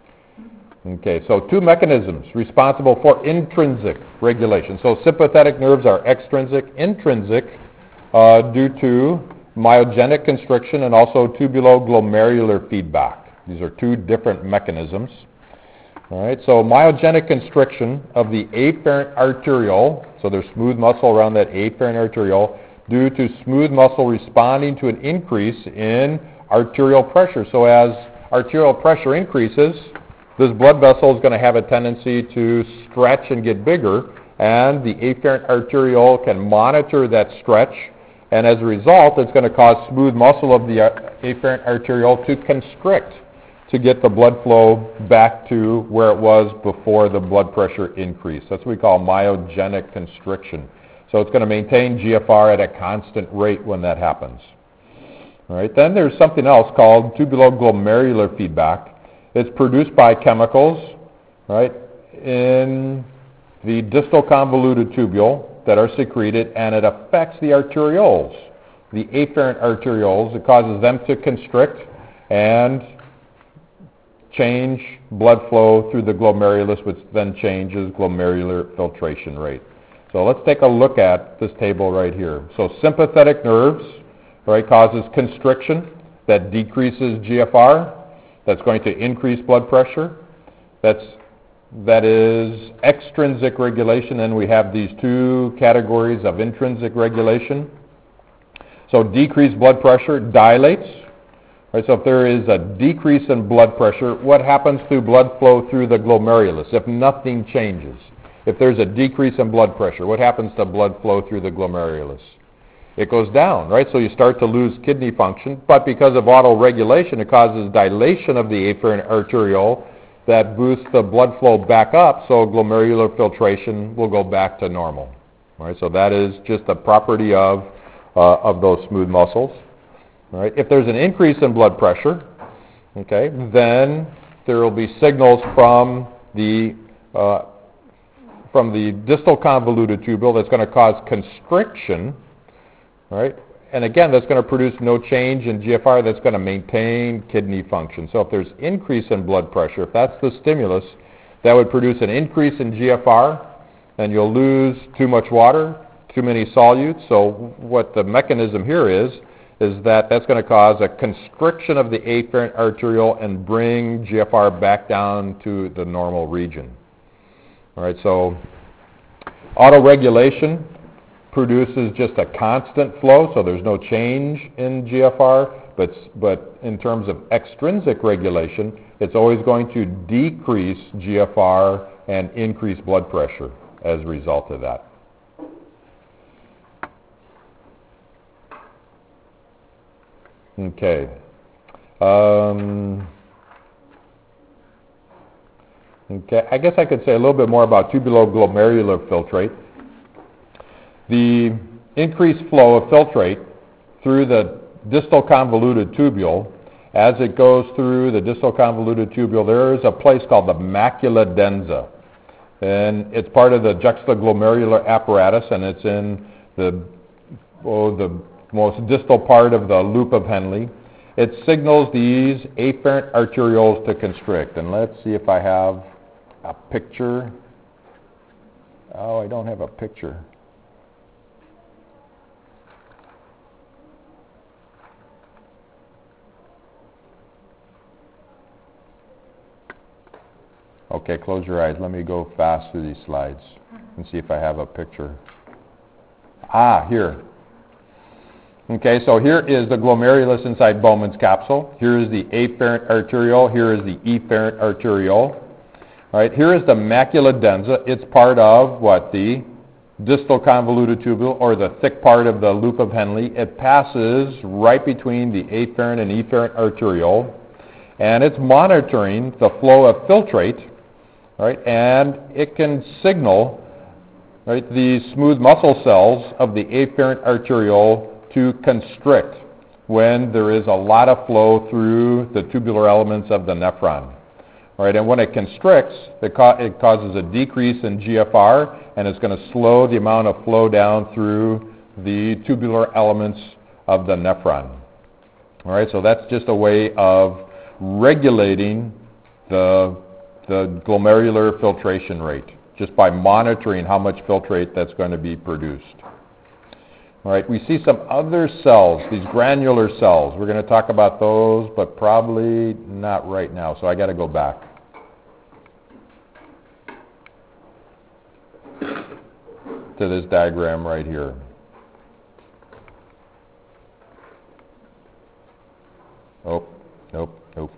Okay, so two mechanisms responsible for intrinsic regulation. So sympathetic nerves are extrinsic, intrinsic uh, due to myogenic constriction and also tubuloglomerular feedback. These are two different mechanisms. All right, so myogenic constriction of the afferent arteriole, so there's smooth muscle around that afferent arteriole, due to smooth muscle responding to an increase in arterial pressure. So as arterial pressure increases, this blood vessel is going to have a tendency to stretch and get bigger, and the afferent arteriole can monitor that stretch, and as a result, it's going to cause smooth muscle of the afferent arteriole to constrict to get the blood flow back to where it was before the blood pressure increase. That's what we call myogenic constriction. So it's going to maintain G F R at a constant rate when that happens. All right. Then there's something else called tubuloglomerular feedback. It's produced by chemicals, right, in the distal convoluted tubule that are secreted, and it affects the arterioles, the afferent arterioles. It causes them to constrict and change blood flow through the glomerulus, which then changes glomerular filtration rate. So let's take a look at this table right here. So sympathetic nerves, right, causes constriction that decreases G F R. That's going to increase blood pressure. That's, that is extrinsic regulation, and we have these two categories of intrinsic regulation. So decreased blood pressure dilates. Right, so if there is a decrease in blood pressure, what happens to blood flow through the glomerulus if nothing changes? If there's a decrease in blood pressure, what happens to blood flow through the glomerulus? It goes down, right? So you start to lose kidney function, but because of autoregulation, it causes dilation of the afferent arteriole that boosts the blood flow back up, so glomerular filtration will go back to normal. Right? So that is just a property of, uh, of those smooth muscles. Right? If there's an increase in blood pressure, okay, then there will be signals from the uh, from the distal convoluted tubule that's going to cause constriction, right? And again, that's going to produce no change in G F R. That's going to maintain kidney function. So if there's increase in blood pressure, if that's the stimulus, that would produce an increase in G F R, and you'll lose too much water, too many solutes. So what the mechanism here is, is that that's going to cause a constriction of the afferent arteriole and bring G F R back down to the normal region. All right, so autoregulation produces just a constant flow, so there's no change in G F R, but, but in terms of extrinsic regulation, it's always going to decrease G F R and increase blood pressure as a result of that. Okay. Um, okay, I guess I could say a little bit more about tubuloglomerular filtrate. The increased flow of filtrate through the distal convoluted tubule, as it goes through the distal convoluted tubule, there is a place called the macula densa. And it's part of the juxtaglomerular apparatus, and it's in the, oh, the most distal part of the loop of Henle. It signals these afferent arterioles to constrict. And let's see if I have a picture. Oh, I don't have a picture. Okay, close your eyes. Let me go fast through these slides and see if I have a picture. Ah, here. Okay, so here is the glomerulus inside Bowman's capsule. Here is the afferent arteriole. Here is the efferent arteriole. All right, here is the macula densa. It's part of what? The distal convoluted tubule, or the thick part of the loop of Henle. It passes right between the afferent and efferent arteriole, and it's monitoring the flow of filtrate, right? And it can signal, right, the smooth muscle cells of the afferent arteriole to constrict when there is a lot of flow through the tubular elements of the nephron. All right, and when it constricts, it, ca- it causes a decrease in G F R, and it's going to slow the amount of flow down through the tubular elements of the nephron. All right, so that's just a way of regulating the, the glomerular filtration rate, just by monitoring how much filtrate that's going to be produced. All right, we see some other cells, these granular cells. We're going to talk about those, but probably not right now, so I got to go back. To this diagram right here. Oh, nope, nope.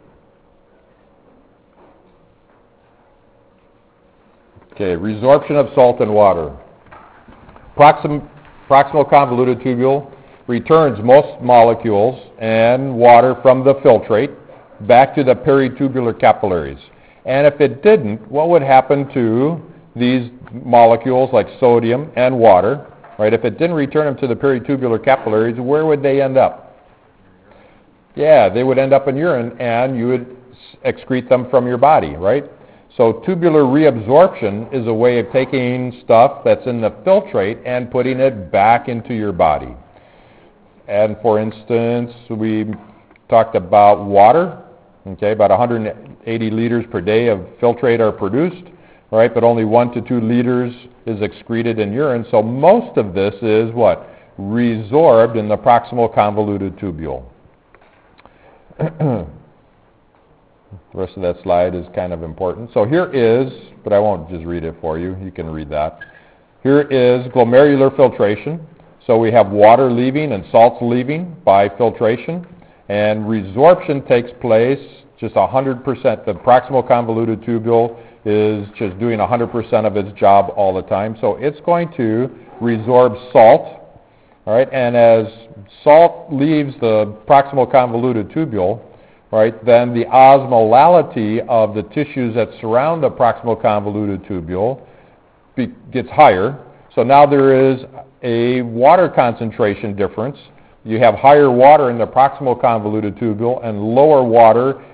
Okay, resorption of salt and water. Proxim, proximal convoluted tubule returns most molecules and water from the filtrate back to the peritubular capillaries. And if it didn't, what would happen to these molecules like sodium and water, right? If it didn't return them to the peritubular capillaries, where would they end up? Yeah, they would end up in urine, and you would excrete them from your body, right? So tubular reabsorption is a way of taking stuff that's in the filtrate and putting it back into your body. And for instance, we talked about water, okay, about one hundred eighty liters per day of filtrate are produced, right, but only one to two liters is excreted in urine. So most of this is what? Resorbed in the proximal convoluted tubule. The rest of that slide is kind of important. So here is, but I won't just read it for you. You can read that. Here is glomerular filtration. So we have water leaving and salts leaving by filtration. And resorption takes place just one hundred percent. The proximal convoluted tubule is just doing one hundred percent of its job all the time. So it's going to resorb salt, all right? And as salt leaves the proximal convoluted tubule, right, then the osmolality of the tissues that surround the proximal convoluted tubule be, gets higher. So now there is a water concentration difference. You have higher water in the proximal convoluted tubule and lower water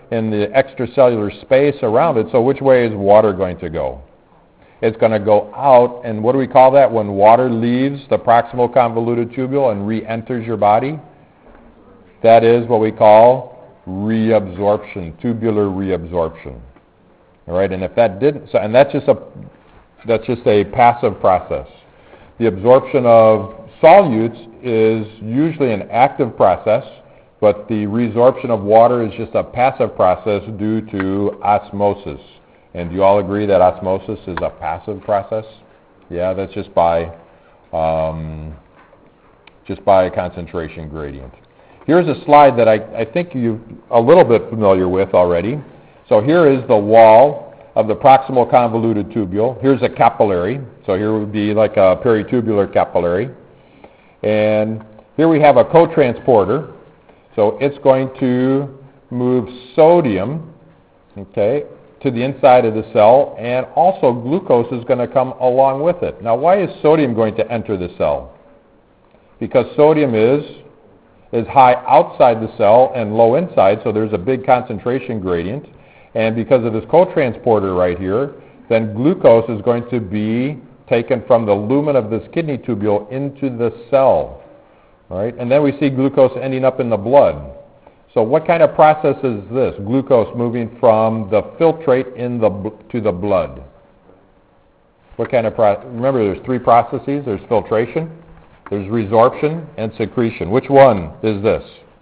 in the extracellular space around it. So which way is water going to go? It's going to go out, and what do we call that when water leaves the proximal convoluted tubule and re-enters your body? That is what we call reabsorption, tubular reabsorption. All right, and if that didn't, so, and that's just a that's just a passive process. The absorption of solutes is usually an active process, but the resorption of water is just a passive process due to osmosis. And do you all agree that osmosis is a passive process? Yeah, that's just by um, just by a concentration gradient. Here's a slide that I, I think you're a little bit familiar with already. So here is the wall of the proximal convoluted tubule. Here's a capillary. So here would be like a peritubular capillary. And here we have a cotransporter. So it's going to move sodium, okay, to the inside of the cell, and also glucose is going to come along with it. Now, why is sodium going to enter the cell? Because sodium is is high outside the cell and low inside, so there's a big concentration gradient. And because of this cotransporter right here, then glucose is going to be taken from the lumen of this kidney tubule into the cell. All right? And then we see glucose ending up in the blood. So what kind of process is this? Glucose moving from the filtrate in the to the blood. What kind of process? Remember, there's three processes. There's filtration, there's resorption, and secretion. Which one is this?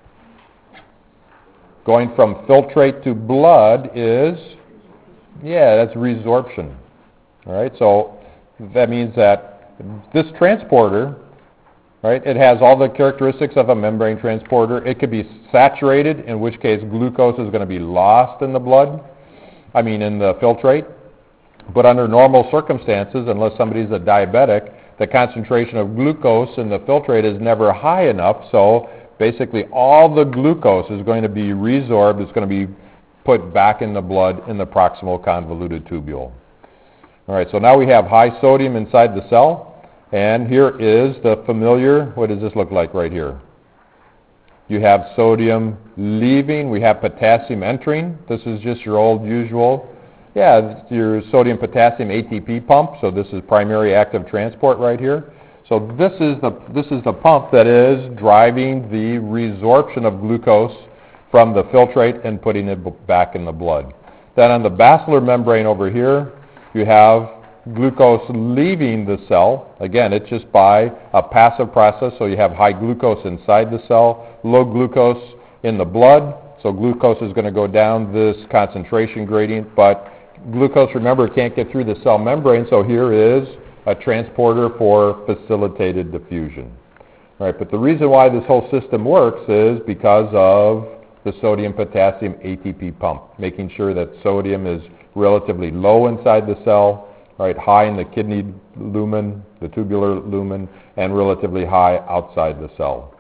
Going from filtrate to blood is, yeah, that's resorption. All right, so that means that this transporter, right, it has all the characteristics of a membrane transporter. It could be saturated, in which case glucose is going to be lost in the blood, I mean in the filtrate. But under normal circumstances, unless somebody's a diabetic, the concentration of glucose in the filtrate is never high enough, so basically all the glucose is going to be resorbed, it's going to be put back in the blood in the proximal convoluted tubule. All right, so now we have high sodium inside the cell, and here is the familiar, what does this look like right here? You have sodium leaving, we have potassium entering. This is just your old usual, yeah, it's your sodium potassium A T P pump, so this is primary active transport right here. So this is the this is the pump that is driving the resorption of glucose from the filtrate and putting it b- back in the blood. Then on the basilar membrane over here, you have glucose leaving the cell. Again, it's just by a passive process, so you have high glucose inside the cell, low glucose in the blood. So glucose is going to go down this concentration gradient, but glucose, remember, can't get through the cell membrane, so here is a transporter for facilitated diffusion. All right, but the reason why this whole system works is because of the sodium-potassium A T P pump, making sure that sodium is relatively low inside the cell, right, high in the kidney lumen, the tubular lumen, and relatively high outside the cell.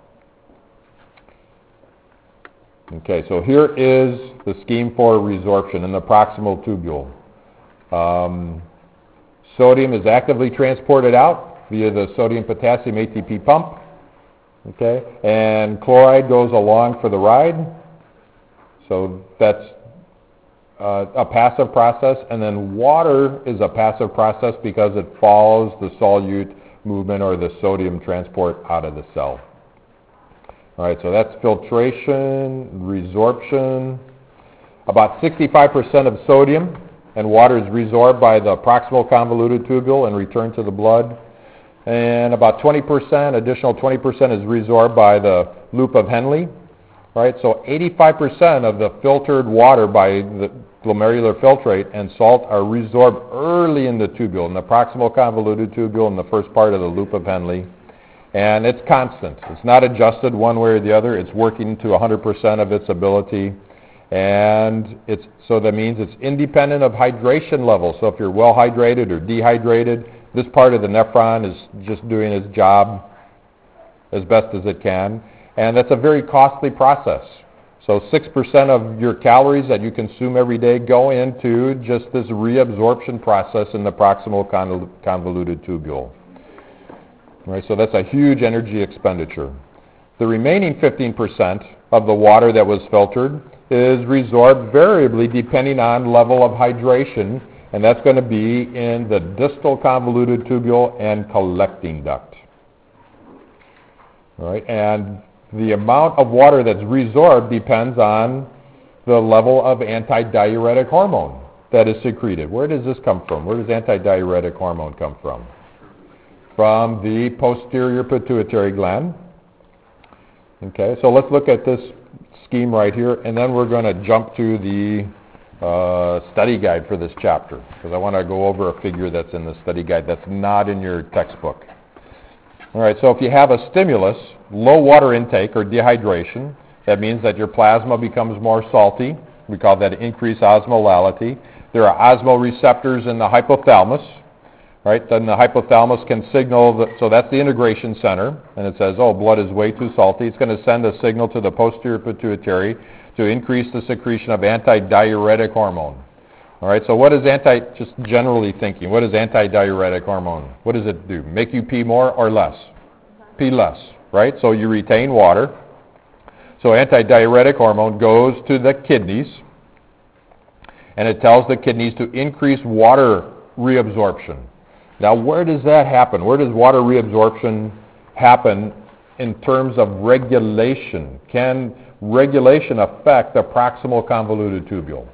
Okay, so here is the scheme for resorption in the proximal tubule. Um, Sodium is actively transported out via the sodium-potassium A T P pump, okay, and chloride goes along for the ride. So that's uh, a passive process, and then water is a passive process because it follows the solute movement or the sodium transport out of the cell. All right, so that's filtration, resorption. About sixty-five percent of sodium and water is resorbed by the proximal convoluted tubule and returned to the blood. And about twenty percent, additional twenty percent is resorbed by the loop of Henle. Right? So eighty-five percent of the filtered water by the glomerular filtrate and salt are resorbed early in the tubule, in the proximal convoluted tubule in the first part of the loop of Henle. And it's constant. It's not adjusted one way or the other. It's working to one hundred percent of its ability. And it's so that means it's independent of hydration level. So if you're well hydrated or dehydrated, this part of the nephron is just doing its job as best as it can. And that's a very costly process. So six percent of your calories that you consume every day go into just this reabsorption process in the proximal convol- convoluted tubule. Right, so that's a huge energy expenditure. The remaining fifteen percent of the water that was filtered is resorbed variably depending on level of hydration, and that's going to be in the distal convoluted tubule and collecting duct. All right, and the amount of water that's resorbed depends on the level of antidiuretic hormone that is secreted. Where does this come from? Where does antidiuretic hormone come from? From the posterior pituitary gland. Okay, so let's look at this scheme right here, and then we're going to jump to the uh, study guide for this chapter, because I want to go over a figure that's in the study guide that's not in your textbook. All right, so if you have a stimulus, low water intake or dehydration, that means that your plasma becomes more salty. We call that increased osmolality. There are osmoreceptors in the hypothalamus. Right, then the hypothalamus can signal, the, so that's the integration center, and it says, oh, blood is way too salty. It's going to send a signal to the posterior pituitary to increase the secretion of antidiuretic hormone. All right, so what is anti, just generally thinking, what is antidiuretic hormone? What does it do? Make you pee more or less? Pee less, right? So you retain water. So antidiuretic hormone goes to the kidneys, and it tells the kidneys to increase water reabsorption. Now, where does that happen? Where does water reabsorption happen in terms of regulation? Can regulation affect the proximal convoluted tubule?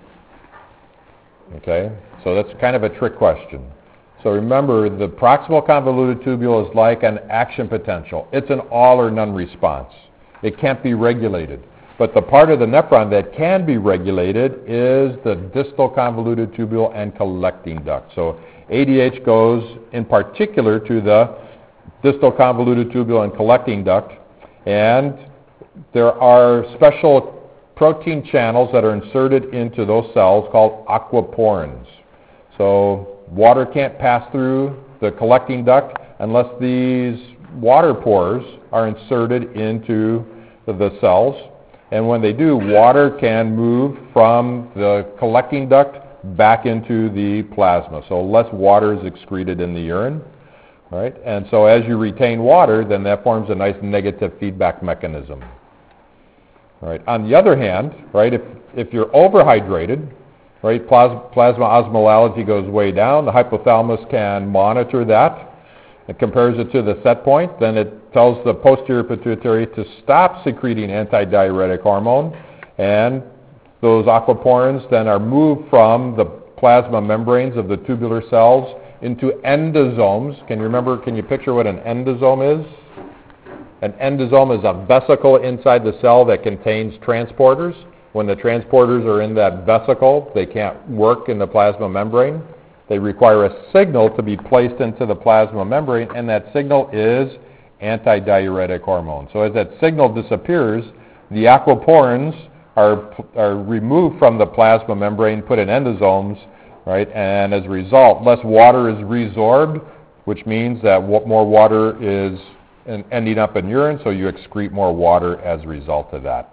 Okay, so that's kind of a trick question. So remember, the proximal convoluted tubule is like an action potential. It's an all or none response. It can't be regulated. But the part of the nephron that can be regulated is the distal convoluted tubule and collecting duct. So A D H goes in particular to the distal convoluted tubule and collecting duct, and there are special protein channels that are inserted into those cells called aquaporins. So water can't pass through the collecting duct unless these water pores are inserted into the cells. And when they do, water can move from the collecting duct back into the plasma. So less water is excreted in the urine, right? And so as you retain water, then that forms a nice negative feedback mechanism. All right. On the other hand, right, if, if you're overhydrated, right, plasma, plasma osmolality goes way down, the hypothalamus can monitor that. It compares it to the set point, then it tells the posterior pituitary to stop secreting antidiuretic hormone, and those aquaporins then are moved from the plasma membranes of the tubular cells into endosomes. Can you remember, can you picture what an endosome is? An endosome is a vesicle inside the cell that contains transporters. When the transporters are in that vesicle, they can't work in the plasma membrane. They require a signal to be placed into the plasma membrane, and that signal is antidiuretic hormone. So as that signal disappears, the aquaporins are, are removed from the plasma membrane, put in endosomes, right? And as a result, less water is resorbed, which means that more water is ending up in urine, so you excrete more water as a result of that.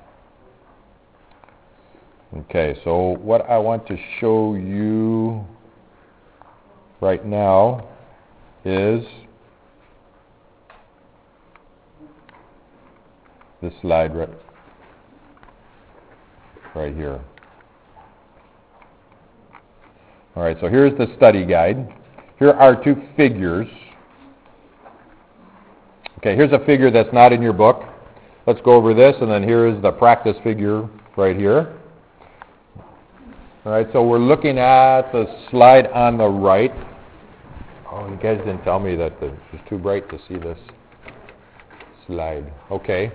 Okay, so what I want to show you right now is this slide right, right here. All right, so here's the study guide. Here are two figures. Okay, here's a figure that's not in your book. Let's go over this, and then here is the practice figure right here. All right, so we're looking at the slide on the right. Oh, you guys didn't tell me that it was too bright to see this slide. Okay.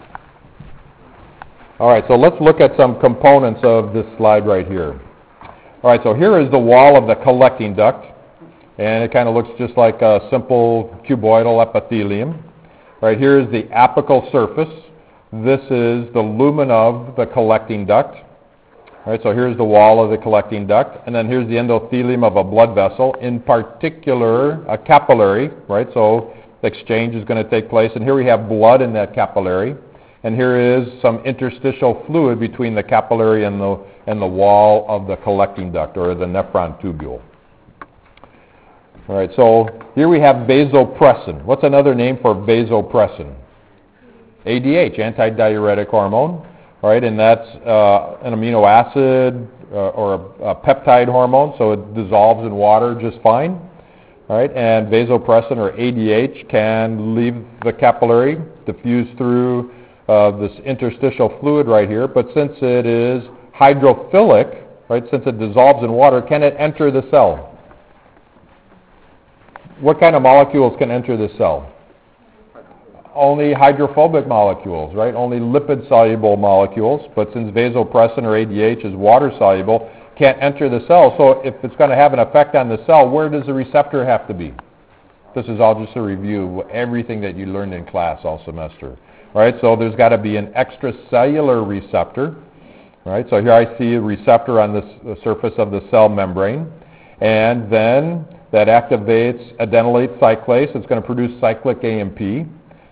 All right, so let's look at some components of this slide right here. All right, so here is the wall of the collecting duct, and it kind of looks just like a simple cuboidal epithelium. Right here is the apical surface. This is the lumen of the collecting duct. All right, so here's the wall of the collecting duct, and then here's the endothelium of a blood vessel, in particular a capillary, right? So exchange is going to take place, and here we have blood in that capillary, and here is some interstitial fluid between the capillary and the, and the wall of the collecting duct, or the nephron tubule. All right, so here we have vasopressin. What's another name for vasopressin? A D H, antidiuretic hormone. all right, and that's uh, an amino acid uh, or a, a peptide hormone, so it dissolves in water just fine, all right, and vasopressin or A D H can leave the capillary, diffuse through uh, this interstitial fluid right here, but since it is hydrophilic, right, since it dissolves in water, can it enter the cell? What kind of molecules can enter the cell? Only hydrophobic molecules, right? Only lipid-soluble molecules, but since vasopressin or A D H is water-soluble, can't enter the cell. So if it's going to have an effect on the cell, where does the receptor have to be? This is all just a review of everything that you learned in class all semester. All right, so there's got to be an extracellular receptor. All right, so here I see a receptor on this, the surface of the cell membrane, and then that activates adenylate cyclase. It's going to produce cyclic A M P.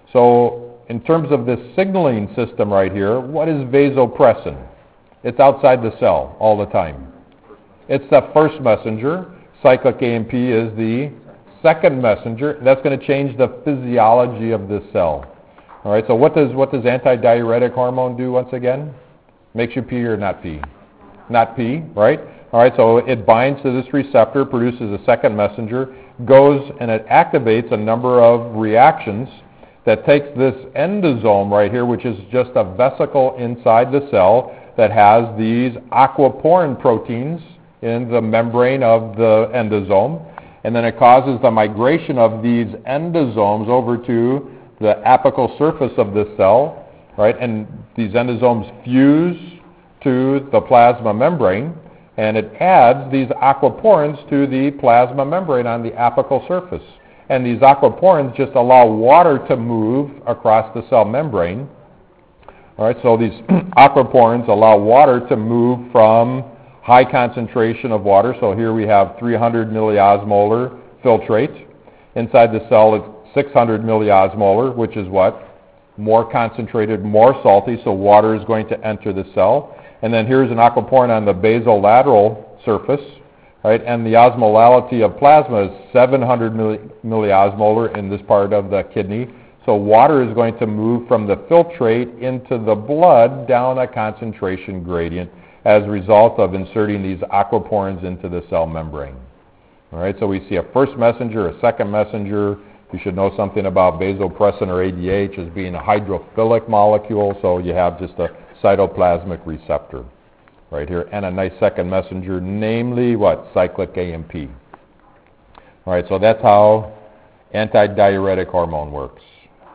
So in terms of this signaling system right here, what is vasopressin? It's outside the cell all the time. It's the first messenger. Cyclic A M P is the second messenger. That's going to change the physiology of this cell. All right, so what does, what does antidiuretic hormone do once again? Makes you pee or not pee? Not pee, right? All right, so it binds to this receptor, produces a second messenger, goes and it activates a number of reactions that takes this endosome right here, which is just a vesicle inside the cell that has these aquaporin proteins in the membrane of the endosome, and then it causes the migration of these endosomes over to the apical surface of this cell, right? And these endosomes fuse to the plasma membrane, and it adds these aquaporins to the plasma membrane on the apical surface. And these aquaporins just allow water to move across the cell membrane. All right, so these aquaporins allow water to move from high concentration of water. So here we have three hundred milliosmolar filtrate. Inside the cell it's six hundred milliosmolar, which is what? More concentrated, more salty, so water is going to enter the cell. And then here's an aquaporin on the basolateral surface, right? And the osmolality of plasma is seven hundred milliosmolar in this part of the kidney. So water is going to move from the filtrate into the blood down a concentration gradient as a result of inserting these aquaporins into the cell membrane. All right, so we see a first messenger, a second messenger. You should know something about vasopressin or A D H as being a hydrophilic molecule, so you have just a cytoplasmic receptor right here, and a nice second messenger, namely what? Cyclic A M P. All right, so that's how antidiuretic hormone works.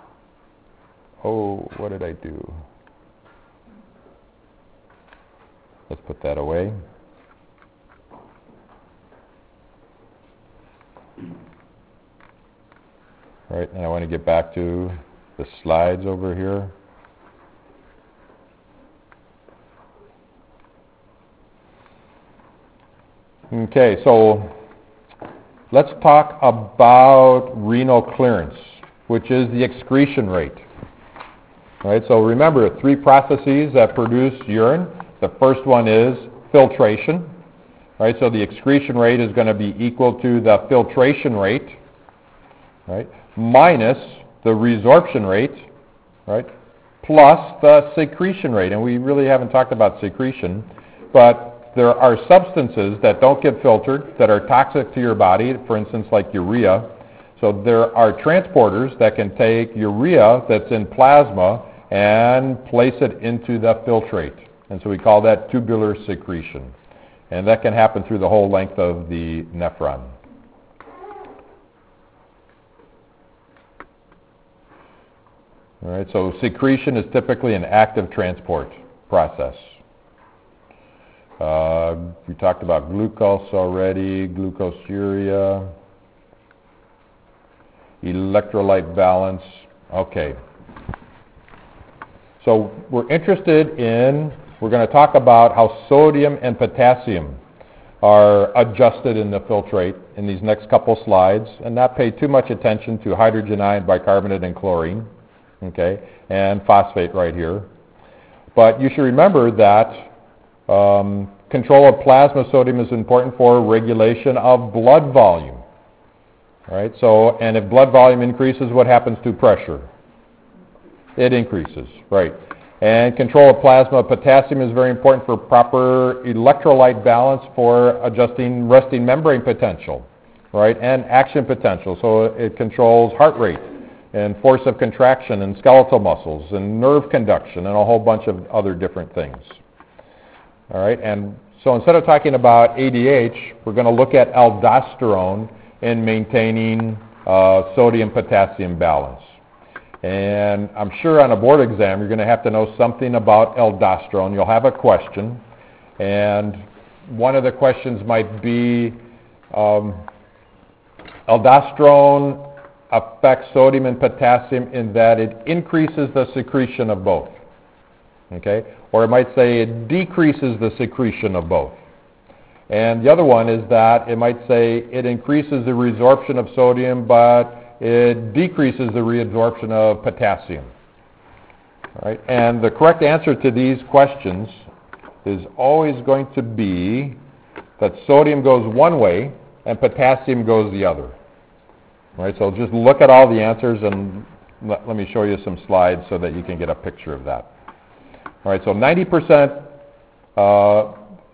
Oh, what did I do? Let's put that away. All right, and I want to get back to the slides over here. Okay, so let's talk about renal clearance, which is the excretion rate. All right, so remember, three processes that produce urine. The first one is filtration. All right, so the excretion rate is going to be equal to the filtration rate, right, minus the resorption rate, right, plus the secretion rate. And we really haven't talked about secretion, but there are substances that don't get filtered that are toxic to your body, for instance, like urea. So there are transporters that can take urea that's in plasma and place it into the filtrate. And so we call that tubular secretion. And that can happen through the whole length of the nephron. All right, so secretion is typically an active transport process. Uh, we talked about glucose already, glucosuria, electrolyte balance. Okay. So we're interested in, we're going to talk about how sodium and potassium are adjusted in the filtrate in these next couple slides, and not pay too much attention to hydrogen ion, bicarbonate, and chlorine, okay, and phosphate right here. But you should remember that um, control of plasma sodium is important for regulation of blood volume. All right, so, and if blood volume increases, what happens to pressure? It increases, right. And control of plasma. Potassium is very important for proper electrolyte balance for adjusting resting membrane potential, right, and action potential. So it controls heart rate and force of contraction and skeletal muscles and nerve conduction and a whole bunch of other different things. All right, and so instead of talking about A D H, we're going to look at aldosterone in maintaining uh, sodium-potassium balance. And I'm sure on a board exam you're going to have to know something about aldosterone. You'll have a question, and one of the questions might be, um, aldosterone affects sodium and potassium in that it increases the secretion of both. Okay? Or it might say it decreases the secretion of both. And the other one is that it might say it increases the resorption of sodium, but it decreases the reabsorption of potassium. All right? And the correct answer to these questions is always going to be that sodium goes one way and potassium goes the other. All right? So just look at all the answers, and let, let me show you some slides so that you can get a picture of that. All right, so ninety percent uh,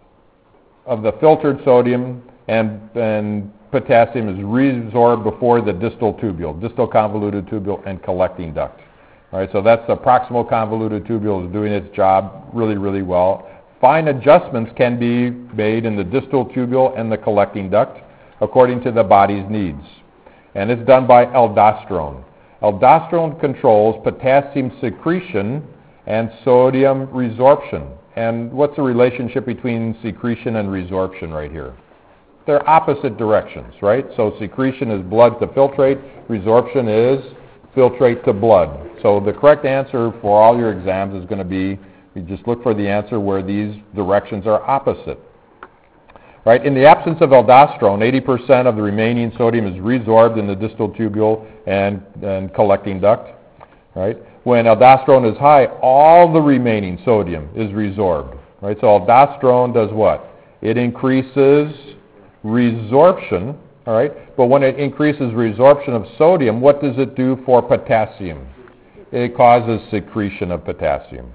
of the filtered sodium and, and potassium is reabsorbed before the distal tubule, distal convoluted tubule and collecting duct. All right, so that's the proximal convoluted tubule is doing its job really, really well. Fine adjustments can be made in the distal tubule and the collecting duct according to the body's needs. And it's done by aldosterone. Aldosterone controls potassium secretion and sodium resorption. And what's the relationship between secretion and resorption right here? They're opposite directions, right? So secretion is blood to filtrate, resorption is filtrate to blood. So the correct answer for all your exams is going to be, you just look for the answer where these directions are opposite. Right? In the absence of aldosterone, eighty percent of the remaining sodium is resorbed in the distal tubule and, and collecting duct. Right? When aldosterone is high, all the remaining sodium is resorbed. Right? So aldosterone does what? It increases resorption, all right? But when it increases resorption of sodium, what does it do for potassium? It causes secretion of potassium.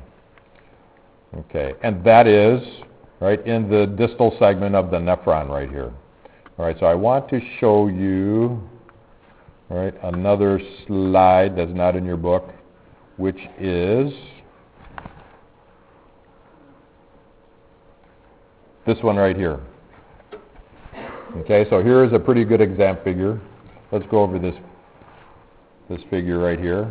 Okay, and that is right in the distal segment of the nephron right here. All right, so I want to show you, all right, another slide that's not in your book, which is this one right here. Okay, so here is a pretty good exam figure. Let's go over this this figure right here.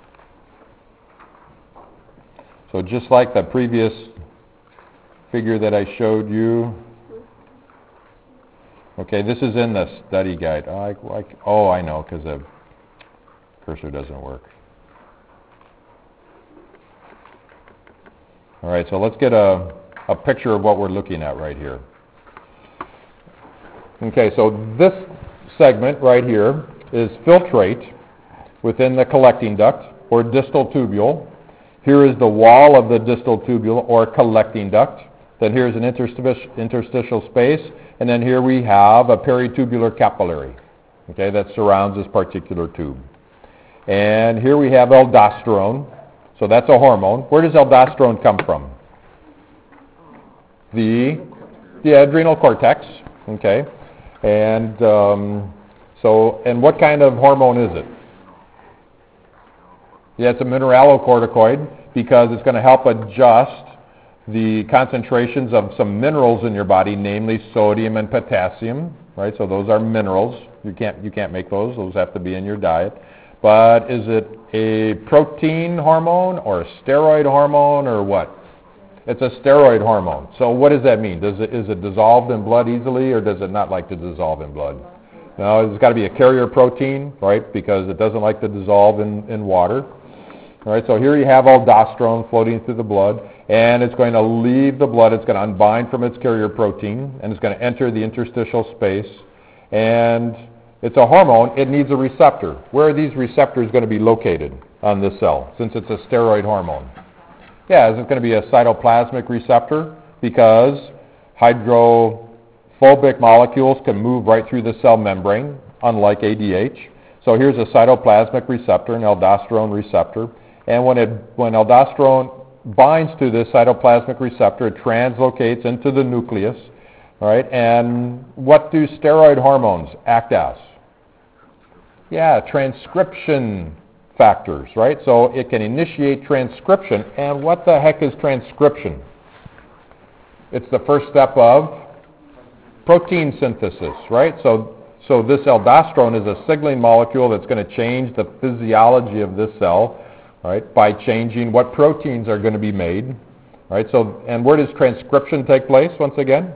So just like the previous figure that I showed you. Okay, this is in the study guide. Oh, I, I, oh, I know, because the cursor doesn't work. All right, so let's get a, a picture of what we're looking at right here. Okay, so this segment right here is filtrate within the collecting duct or distal tubule. Here is the wall of the distal tubule or collecting duct. Then here's an interstitial, interstitial space, and then here we have a peritubular capillary, okay, that surrounds this particular tube. And here we have aldosterone, so that's a hormone. Where does aldosterone come from? The, the adrenal cortex, okay. And um, so, and what kind of hormone is it? Yeah, it's a mineralocorticoid because it's going to help adjust the concentrations of some minerals in your body, namely sodium and potassium, right? So those are minerals. You can't you can't make those. Those have to be in your diet. But is it a protein hormone or a steroid hormone or what? It's a steroid hormone. So what does that mean? Does it, is it dissolved in blood easily, or does it not like to dissolve in blood? No, it's got to be a carrier protein, right, because it doesn't like to dissolve in, in water. All right, so here you have aldosterone floating through the blood, and it's going to leave the blood. It's going to unbind from its carrier protein, and it's going to enter the interstitial space. And it's a hormone. It needs a receptor. Where are these receptors going to be located on this cell, since it's a steroid hormone? Yeah, is it going to be a cytoplasmic receptor? Because hydrophobic molecules can move right through the cell membrane, unlike A D H. So here's a cytoplasmic receptor, an aldosterone receptor. And when, it, when aldosterone binds to this cytoplasmic receptor. It translocates into the nucleus. All right, and what do steroid hormones act as? Yeah, transcription factors, right? So it can initiate transcription. And what the heck is transcription? It's the first step of protein synthesis, right? So, so this aldosterone is a signaling molecule that's going to change the physiology of this cell, right, by changing what proteins are going to be made, right? So, and where does transcription take place once again?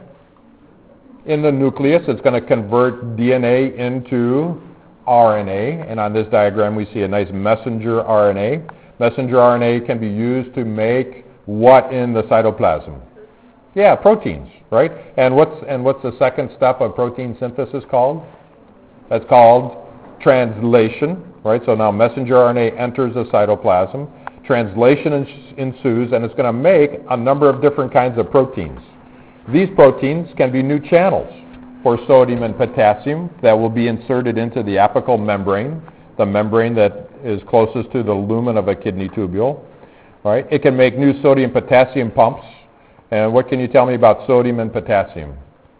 In the nucleus. It's going to convert D N A into R N A, and on this diagram we see a nice messenger R N A. Messenger R N A can be used to make what in the cytoplasm? Yeah, proteins, right? And what's and what's the second step of protein synthesis called? That's called translation, right? So now messenger R N A enters the cytoplasm, translation ens- ensues, and it's going to make a number of different kinds of proteins. These proteins can be new channels for sodium and potassium that will be inserted into the apical membrane, the membrane that is closest to the lumen of a kidney tubule. Right? It can make new sodium-potassium pumps. And what can you tell me about sodium and potassium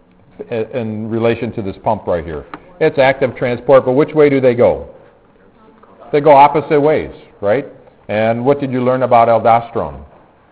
in relation to this pump right here? It's active transport, but which way do they go? They go opposite ways, right? And what did you learn about aldosterone?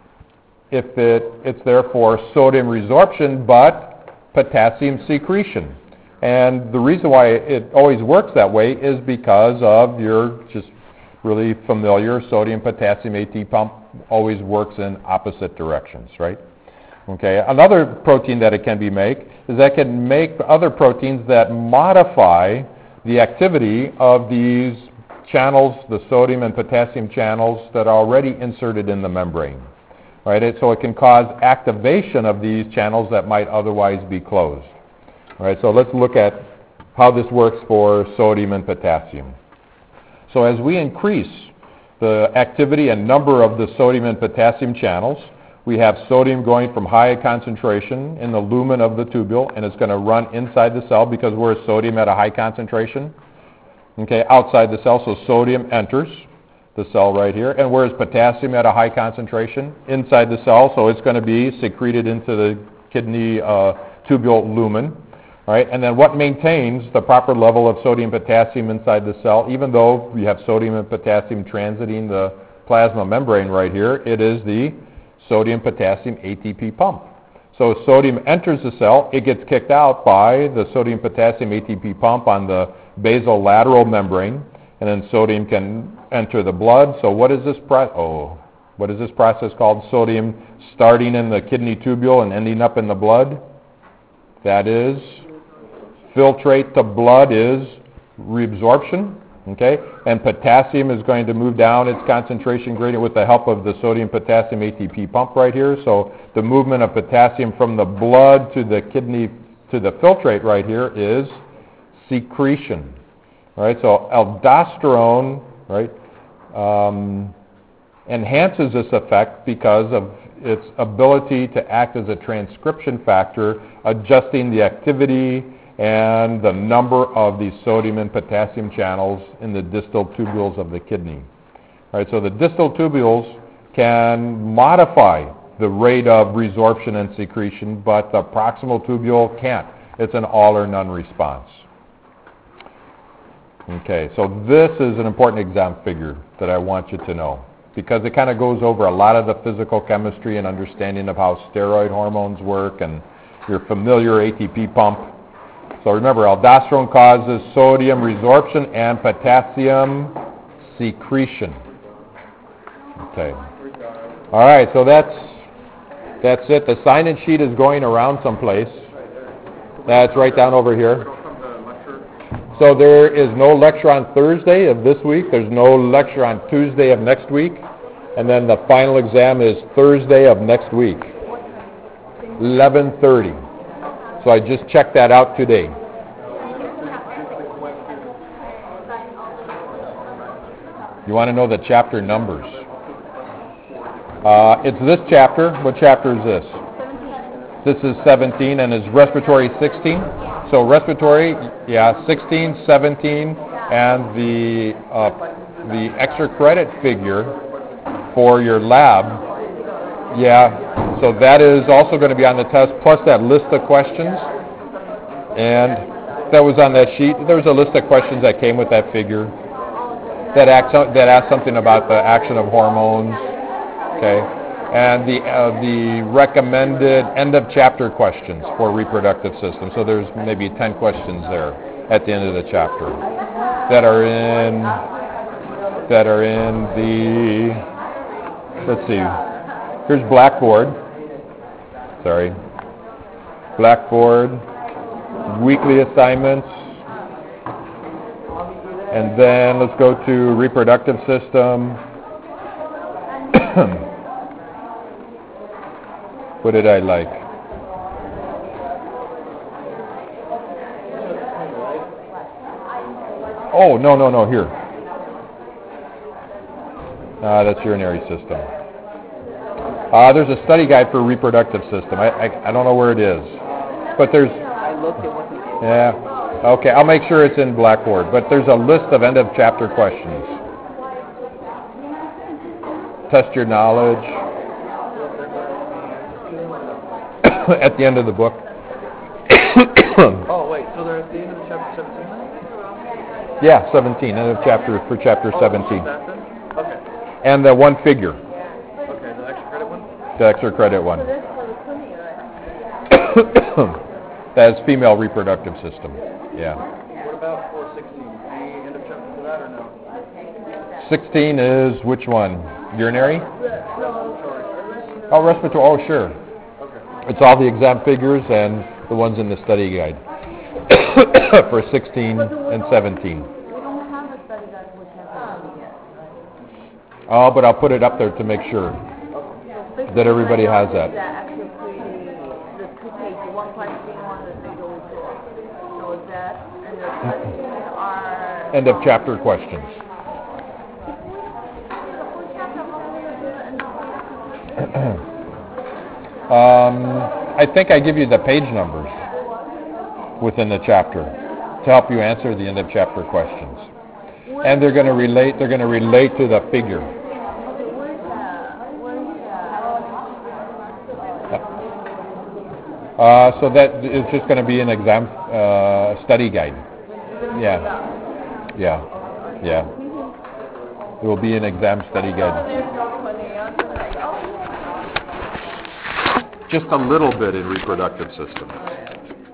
If it, it's there for sodium resorption, but potassium secretion. And the reason why it always works that way is because of your just really familiar sodium-potassium AT pump always works in opposite directions, right? Okay. Another protein that it can be make is that it can make other proteins that modify the activity of these channels, the sodium and potassium channels that are already inserted in the membrane. Right? It, so it can cause activation of these channels that might otherwise be closed. Right? So let's look at how this works for sodium and potassium. So as we increase the activity and number of the sodium and potassium channels, we have sodium going from high concentration in the lumen of the tubule, and it's going to run inside the cell because we're sodium at a high concentration. Okay, outside the cell, so sodium enters the cell right here. And where is potassium at a high concentration? Inside the cell, so it's going to be secreted into the kidney uh, tubule lumen. Right? And then what maintains the proper level of sodium potassium inside the cell, even though we have sodium and potassium transiting the plasma membrane right here, it is the sodium potassium A T P pump. So sodium enters the cell, it gets kicked out by the sodium potassium A T P pump on the basolateral membrane, and then sodium can enter the blood. So what is this pro- oh, what is this process called? Sodium starting in the kidney tubule and ending up in the blood? That is filtrate to blood is reabsorption. Okay? And potassium is going to move down its concentration gradient with the help of the sodium potassium A T P pump right here. So the movement of potassium from the blood to the kidney to the filtrate right here is secretion. All right? So aldosterone, right, um, enhances this effect because of its ability to act as a transcription factor, adjusting the activity and the number of these sodium and potassium channels in the distal tubules of the kidney. All right, so the distal tubules can modify the rate of resorption and secretion, but the proximal tubule can't. It's an all or none response. Okay, so this is an important exam figure that I want you to know, because it kind of goes over a lot of the physical chemistry and understanding of how steroid hormones work and your familiar A T P pump. So remember, aldosterone causes sodium resorption and potassium secretion. Okay. All right, so that's that's it. The sign-in sheet is going around someplace. That's right down over here. So there is no lecture on Thursday of this week. There's no lecture on Tuesday of next week. And then the final exam is Thursday of next week, eleven thirty. So I just checked that out today. You want to know the chapter numbers? Uh, it's this chapter. What chapter is this? This is seventeen, and is respiratory sixteen? So respiratory, yeah, sixteen, seventeen, and the uh, the extra credit figure for your lab Yeah, so that is also going to be on the test, plus that list of questions. And that was on that sheet. There was a list of questions that came with that figure that, act, that asked something about the action of hormones, okay? And the, uh, the recommended end-of-chapter questions for reproductive system. So there's maybe ten questions there at the end of the chapter that are in, that are in the, let's see, here's Blackboard, sorry, Blackboard, weekly assignments, and then let's go to reproductive system. What did I like? Oh, no, no, no, here. Uh, that's urinary system. Uh, there's a study guide for reproductive system. I, I, I don't know where it is. But there's... I looked at what you did. Yeah. Okay, I'll make sure it's in Blackboard. But there's a list of end-of-chapter questions. Test your knowledge. At the end of the book. Oh, wait, so they're at the end of chapter seventeen then? Yeah, seventeen, end of chapter, for chapter Oh, seventeen. that then? Okay. And the one figure, Okay, the extra credit one? the extra credit one. So this for the clinic, right? That is female reproductive system. Yeah. What about four sixteen? Any end of chapter for that or no? sixteen is which one? Urinary? Respiratory. Oh, respiratory. Oh, sure. Okay. It's all the exam figures and the ones in the study guide for sixteen and seventeen. We don't have a study guide for chapter yet, right? Oh, but I'll put it up there to make sure that everybody has that. That actually creating the two page, one question, one the single report. So that and the questions are. End of chapter questions. um, I think I give you the page numbers within the chapter to help you answer the end of chapter questions. And they're going to relate. They're going to relate to the figure. Uh, so that it's just going to be an exam uh, study guide. Yeah, yeah, yeah. It will be an exam study guide. Just a little bit in reproductive system.